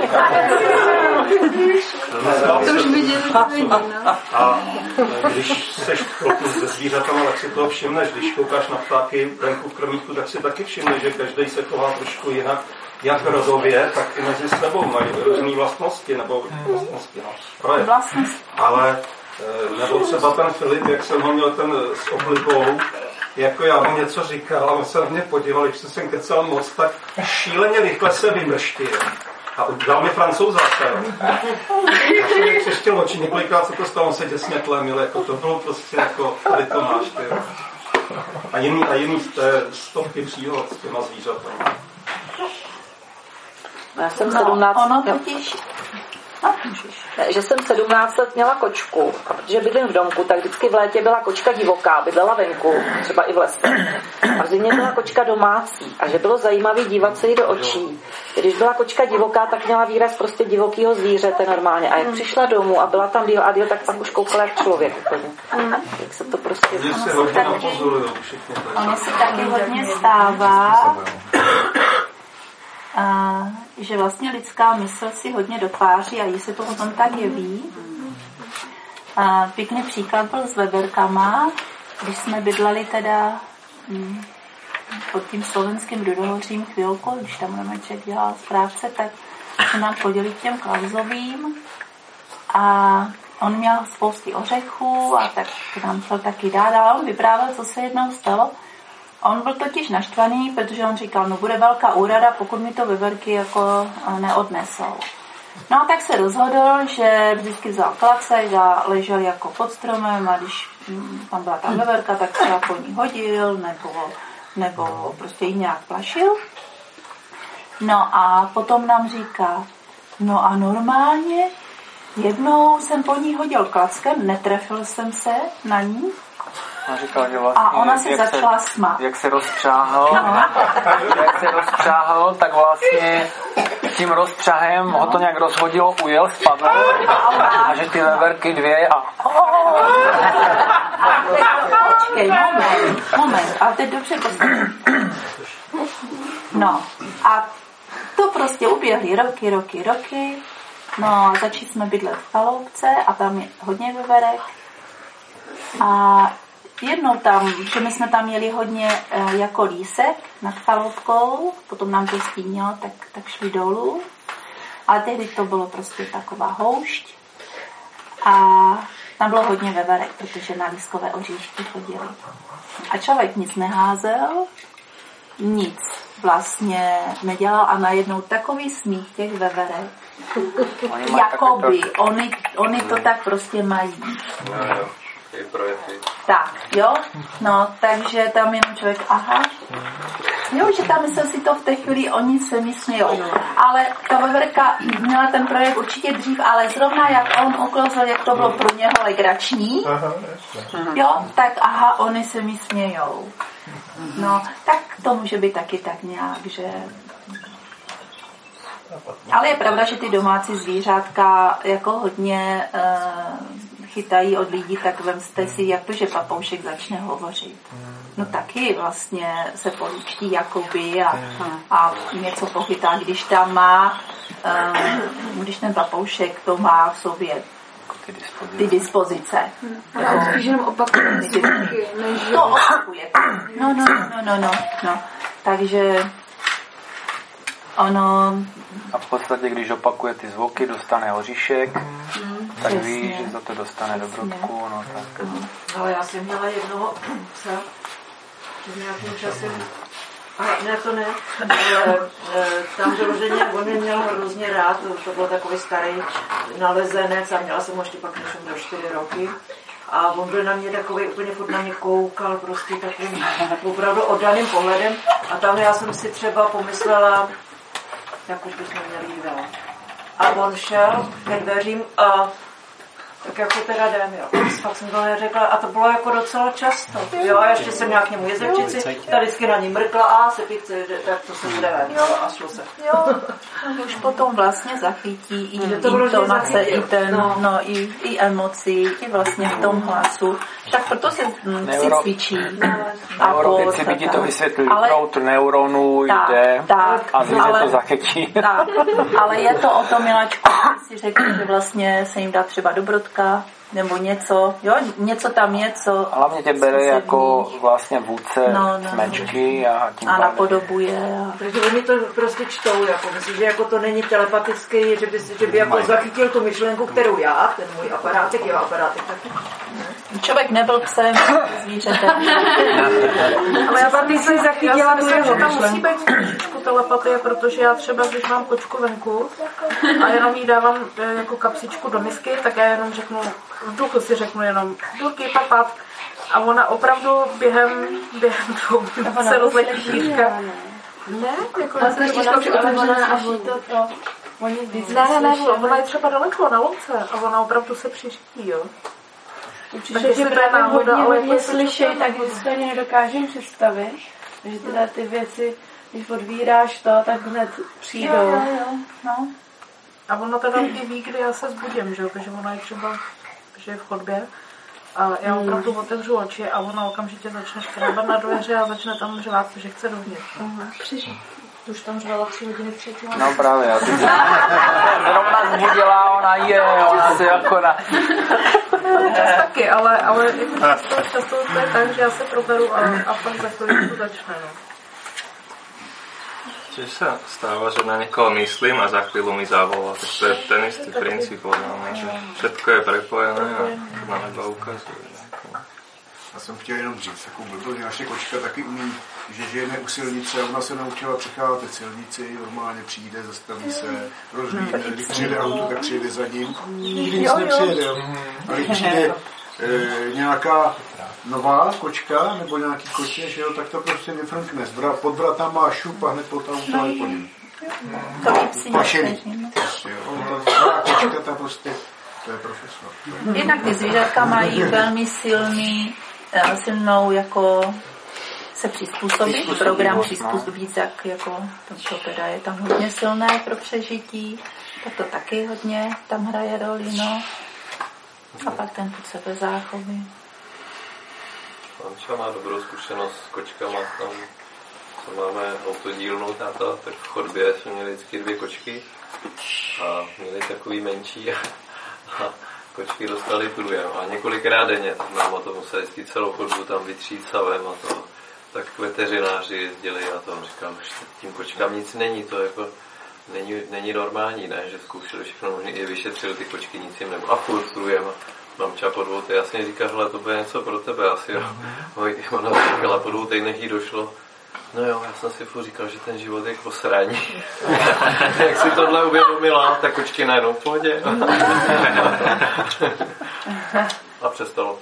To už viděli, a když seš chvilku se zvířatama, tak si toho všimneš, když koukáš na ptáky venku v krmítku, tak si taky všimneš, že každý se chová trošku jinak. Jak rodově, tak i mezi sebou mají různé vlastnosti, nebo vlastnosti, no, vlastnosti. Ale, nebo třeba ten Filip, jak jsem ho měl ten s oblibou, jako já mu něco říkal a on se na mě podíval, když jsem kecal moc, tak šíleně rychle se vymrštil. A dal mi Francouzáka. Já jsem mi křeštil oči, několikrát se to stalo, on se děsně tlemil, jako to bylo prostě jako, tady to máš, ty. A jiný, a jiný z té stovky příhod s těma zvířatama. Já jsem sedmnáct... No, ono totiž... No, že jsem sedmnáct let měla kočku, a protože bydlím v domku, tak vždycky v létě byla kočka divoká, bydlela venku, třeba i v lese. A v zimě byla kočka domácí. A že bylo zajímavé dívat se jí do očí. Když byla kočka divoká, tak měla výraz prostě divokýho zvířete normálně. A jak přišla domů a byla tam díl a díl, tak pak už koukala jak člověk. Jak se to prostě... Ono se taky hodně stává, a, že vlastně lidská mysl si hodně dotváří a jestli to potom tak jeví. A pěkný příklad byl s veverkama, když jsme bydleli teda hm, pod tím slovenským Rudohořím chvilku, když tam Romeček dělal správce, tak se nám chodili k těm Klausovým a on měl spousty ořechů a tak nám chtěl taky dát a on vyprávěl, co se jednou stalo. On byl totiž naštvaný, protože on říkal, no bude velká úrada, pokud mi to veverky jako neodnesou. No a tak se rozhodl, že vždycky vzal klacek a ležel jako pod stromem a když tam byla ta veverka, tak třeba po ní hodil nebo, nebo prostě ji nějak plašil. No a potom nám říká, no a normálně jednou jsem po ní hodil klackem, netrefil jsem se na ní. A říkal, že vlastně, a ona se začala se, smát. Jak se rozpřáhl, jak se rozpřáhl, tak vlastně tím rozpřahem ho to nějak rozhodilo, ujel, spadl a že ty veverky dvě a... Počkej, moment, moment, ale teď dobře poslouchej. No, a to prostě uběhly roky, roky, roky. No a začali jsme bydlet v chaloupce a tam je hodně veverek. A jednou tam, že my jsme tam měli hodně e, jako lísek nad chaloupkou, potom nám to stínilo, tak, tak šli dolů. Ale tehdy to bylo prostě taková houšť. A tam bylo hodně veverek, protože na lískové oříšky chodili. A člověk nic neházel, nic vlastně nedělal a najednou takový smích těch veverek. Jakoby, oni, oni to tak prostě mají. Tak, jo, no, takže tam jenom člověk, aha, jo, že tam myslel si to v té chvíli, oni se mi smějou. Ale ta veverka měla ten projekt určitě dřív, ale zrovna jak on uklouzl, jak to bylo pro něho legrační, jo, tak aha, oni se mi smějou. No, tak to může být taky tak nějak, že... Ale je pravda, že ty domácí zvířátka jako hodně uh, chytají od lidí, tak vemste si, jak to, že papoušek začne hovořit. No taky vlastně se políčtí jakoby a, a něco pochytá, když tam má, uh, když ten papoušek to má v sobě ty dispozice. Ty dispozice. Hmm. Jako, spíš jenom opakuje si zvuky, než... To opakuje. No, no, no, no, no, no. Takže ono... A v podstatě, když opakuje ty zvuky, dostane oříšek, mm, tak přesně. ví, že za to dostane dobrodku. No, tak. Mm. Ale já jsem měla jednoho psa v nějakým čase, a ne, to ne, ale tam vyloženě on mě měl hrozně rád, to, to byl takový starý nalezenec a měla jsem ho ještě pak, než jsem do čtyři roky. A on byl na mě takový, úplně furt na mě koukal, prostě takovým opravdu oddaným pohledem. A tam já jsem si třeba pomyslela, jak už bychom měli jít dál. A on šel ke dveřím a tak jako teda jdem, jo. Pak jsem to neřekla a to bylo jako docela často. Jo, a ještě jsem nějak k němu jezevčici, ta vždycky na ní mrkla a se píce, tak to se bude ven, jo, a šlo se. Jo, už potom vlastně zachytí i intonace, i ten, no, no i, i emoci, i vlastně v tom hlasu. Tak proto se si cvičí. Neurovědci by ti to vysvětlili, proud neuronů jde a zvíře to zachytí. Tak, ale je to o tom, Miláčku, si řekl, že vlastně se jim dá třeba dobrodka, nebo něco, jo, něco tam je, co... Hlavně tě bere jako vlastně vůdce no, no, smečky a tím a napodobuje. A... Takže oni to prostě čtou, jako myslím, že jako to není telepatický, že by, že by jako zachytil tu myšlenku, kterou já, ten můj aparátek, jo, aparátek taky. Člověk nebyl psem, zvířetem. Ale já tam jsem zachytila, myslím, že tam musí být trošičku telepatie, protože já třeba, když mám kočku venku a jenom jí dávám jako kapsičku do misky, tak já jenom řeknu, v duchu si řeknu jenom durky, papat a ona opravdu během, během toho se rozletí šířka. Ne, jako ta šířka už je otevřená a to, to, oni ne, ne, ne, ona je třeba daleko na louce a ona opravdu se přiřídí, jo. Takže když to je náhoda, hodně, hodně slyšej, tak si ani nedokážem představit, že teda ty věci, když odvíráš to, tak hned přijdou. Jo, jo, jo. No. A ono teda i ví, kdy já se zbudím, že jo, protože ona je třeba, že je v chodbě a já opravdu hmm. otevřu oči a ona okamžitě začne škrábat na dveře a začne tam řvát, že chce dovnitř. Uh-huh. Přišel. Už tam řvala tři hodiny předtím. No právě, já teď zrovna zbudila, ona je, ona se jako na... Čas taky, ale, ale často, často to je tak, že já se proberu a, a pak za chvíli to začne. No. Čiže sa stáva, že na niekoho myslím a za chvíľu mi zavolá. Tak to je ten istý princíp, že všetko je prepojené a na neba ukazuje. Já jsem chtěl jenom říct, takovou blbost, že naše kočka taky umí, že žijeme u silnice, ona se naučila přecházet silnici, normálně přijde, zastaví se, rozlídne, když přijede auto, tak přijede za ním, nikdy nic nepřijede. A když přijde e, nějaká nová kočka, nebo nějaký kotě, že jo, tak to prostě nefrnkne. Pod vratama šup a hned pod auto a po něm. Pašený. Prostě, jo. Ta kočka, ta prostě, to je profesor. Jednak ty zvířatka mají velmi silný, silnou jako se přizpůsobit, program přizpůsobit, jak jako to, to teda je tam hodně silné pro přežití, tak to taky hodně tam hraje roli, no. A pak ten pod sebe záchovy. Manča má dobrou zkušenost s kočkama, tam co máme autodílnou táta, tak v chodbě jsme měli vždycky dvě kočky a měli takový menší a, a kočky dostali průjem a několikrát denně, tak nám o to museli vždycky celou chodbu tam vytřít savem a to. Tak veterináři jezdili a to říkám, že tím kočkám nic není, to jako není, není normální, ne, že zkoušeli všechno možný, i vyšetřili ty kočky, nic jim nebo a furt průjem. Mamča po dvou týdnech jasně říká, hele, to bude něco pro tebe asi, jo. Ona říkala, po dvou týdnech jí došlo, no jo, já jsem si furt říkal, že ten život je k posraní. Jak si tohle uvědomila, tak kočky najednou v pohodě. A přestalo.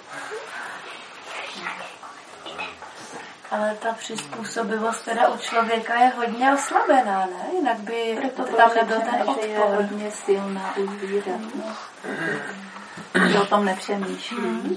Ale ta přizpůsobivost teda u člověka je hodně oslabená, ne? Jinak by proto tam nebyl ten odpor. Je hodně silná u zvířat, no. Že o tom nepřemýšlí. Hmm.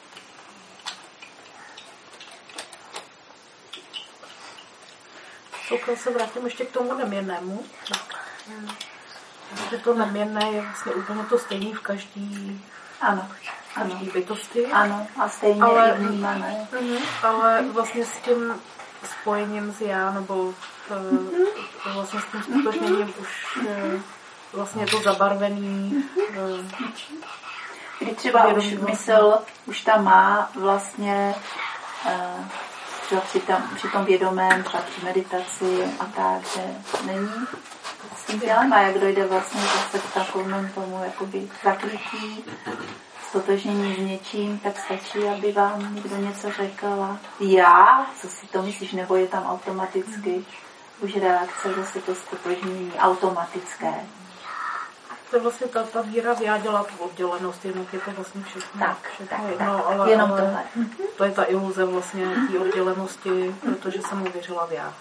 Pokud se vrátím ještě k tomu neměrnému, tak hmm. že to neměrné je vlastně úplně to stejné v každý, ano, každý ano. bytosti. Ano, a stejně ale, i vnímané. Mm, ale vlastně s tím spojením s já, nebo mm-hmm. vlastně s tím stotožněním už vlastně je to zabarvený. Kdy třeba už mysl, už tam má vlastně uh, třeba při, tam, při tom vědomém, třeba při meditaci a tak, že není s tím tělem a jak dojde vlastně zase k takovému tomu jakoby zakrytí, stotožnění s něčím, tak stačí, aby vám někdo něco řekl a já, co si to myslíš, nebo je tam automaticky už reakce, zase to stotožnění automatické. To je vlastně ta, ta víra vyjádila tu oddělenost, jinak je to vlastně všechno. Tak, všechno tak, jedno, tak, ale, jenom ale tohle. To je ta iluze vlastně té oddělenosti, protože jsem uvěřila v já.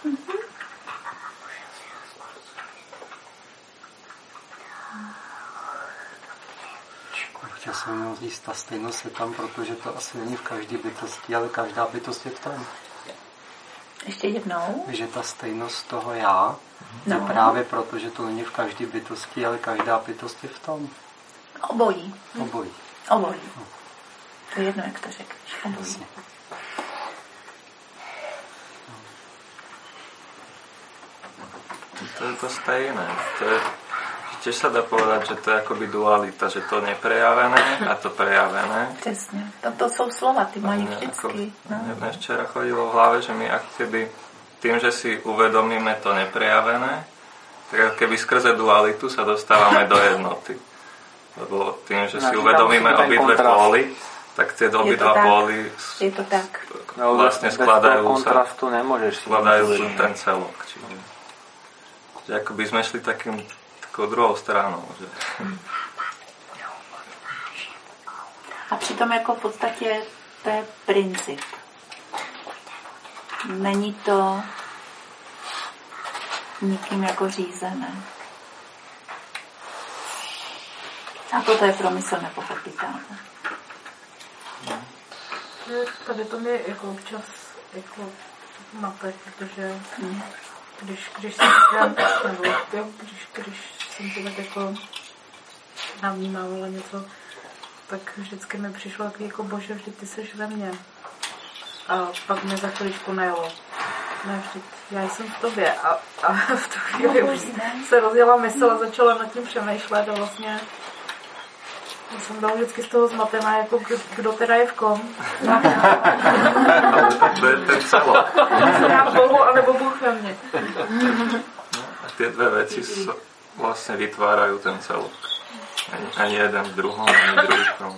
Chtěl jsem jenom říct, ta stejnost je tam, protože to asi není v každé bytosti, ale každá bytost je v tom. Ještě jednou? Že ta stejnost toho já no. je právě proto, že to není v každé bytosti, ale každá bytost je v tom. Obojí. Obojí. Obojí. No. To je jedno, jak to řekneš. Obojí. To je to stejné. To je, tiež sa dá povedať, že to je akoby dualita, že to neprejavené a to prejavené. Přesně. To, to jsou slova, ty mají vždycky. No. Mne včera chodilo v hlave, že my ako keby tým, že si uvedomíme to neprejavené, tak keby skrze dualitu sa dostávame do jednoty. Lebo tým, že si uvedomíme obidve póly, tak tie obidva póly je to tak. vlastne skladajú sa, nemôžeš skladajú ten celok. Čiže, že akoby sme šli takým, takou druhou stranou. Že... A přitom jako v podstatě to je princip. Není to nikým jako řízené. A toto je pro mysl nepochopitelné. Tady to mě jako občas jako mate, protože hmm. když, když jsem říkám, nebo jo, když, když jsem to tak jako navnímávala něco, tak vždycky mi přišlo takový jako bože, vždyť ty seš ve mně. A pak mi za chviličku najelo. Ne, vždyť já jsem v tobě. A, a v tu chvíli už se rozjela mysl a začala nad tím přemýšlet a vlastně já jsem byla vždycky z toho zmatená, jako kdo teda je v kom. To je ten celok. Já Bohu, anebo Bůh ve mně. A tie dve veci vlastne vytvárajú ten celok. Ani, ani jeden v druhom, ani druhý v tom.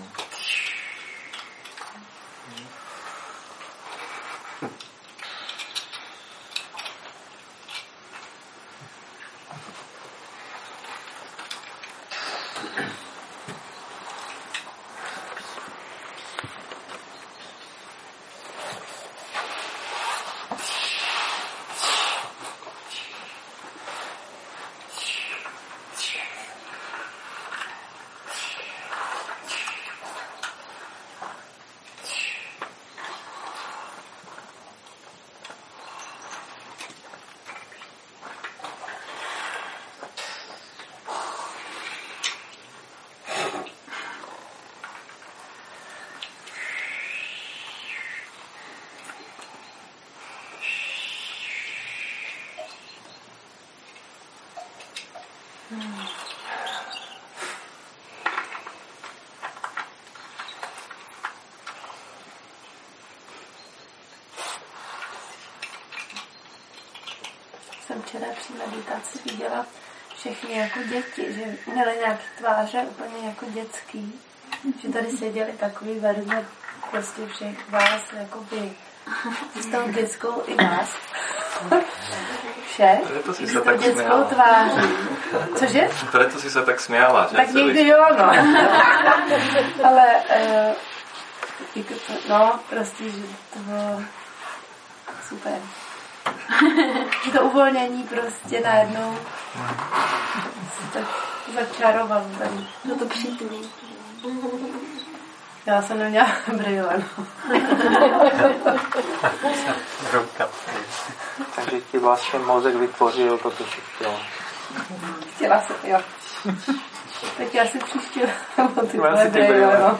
Jsem včera při meditaci viděla všechny jako děti, že měly nějaký tváře úplně jako dětský, že tady seděli takový verze prostě všech vás, jakoby s tou dětskou i vás. Všech? Preto si s sa tou tak dětskou smiala. tváří. Cože? Preto si sa tak smiala, že? Tak někdy jo, no. Ale uh, no, prostě, že to bylo super. To uvolnění prostě najednou tak začaroval tady. No to přítmí. Já jsem neměla brýle, no. Takže ti vlastně mozek vytvořil to, co jsi chtěla. Chtěla jsem, jo. Tak já si příště o tyhle brýle, no.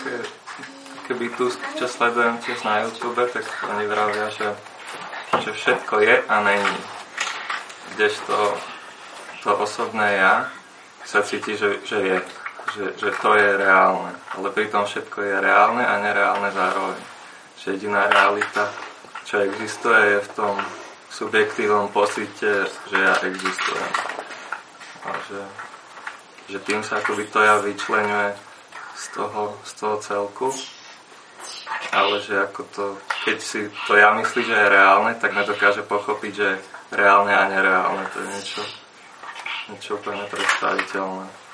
také, také bytústky, čo sledujem tiež na YouTube, tak oni vravia, že, že všetko je a není. Kdežto to osobné ja sa cíti, že, že je. Že, že to je reálne. Ale pritom všetko je reálne a nereálne zároveň. Že jediná realita, čo existuje, je v tom subjektívnom pocite, že ja existujem. A že, že tým sa akoby to ja vyčleňuje z toho, z toho celku. Ale že ako to, keď si to ja myslí, že je reálne, tak nedokáže pochopiť, že je reálne a nereálne. To je niečo, niečo úplne predstaviteľné.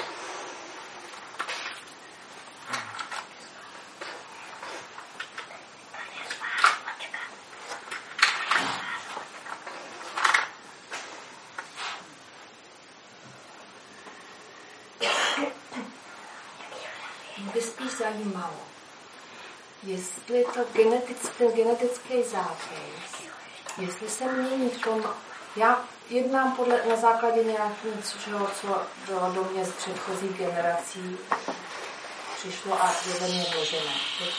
Zajímalo, jestli to genetický, genetický zápis, jestli se mění v tom, já jednám podle, na základě nějakého, co bylo do mě z předchozích generací, přišlo a je ve mně vložené.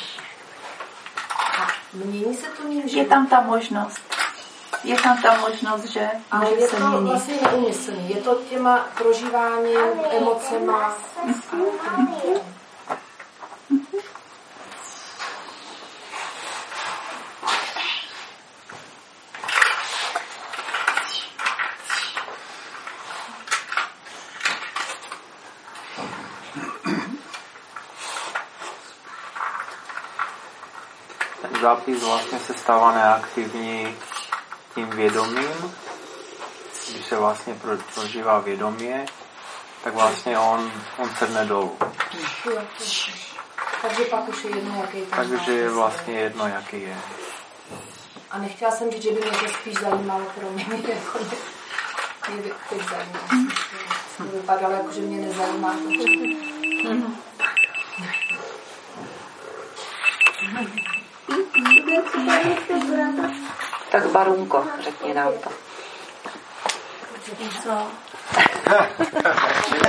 A mění se to tím, že... Je tam ta možnost. Je tam ta možnost, že ale může je se to měnit. vlastně neumyslný. Je to těma prožíváním, emocema. Zápis vlastně se stává neaktivní tím vědomím. Když se vlastně prožívá vědomě, tak vlastně on, on sedne dolů. Takže pak už je jedno, jaký tam Takže je vlastně jedno, jaký je. A nechtěla jsem říct, že by mě to spíš zajímalo, kromě mě jako ne, mě by teď zajímalo. To vypadalo jako, že mě nezajímá. Tak Barunko, řekni nám to. Co?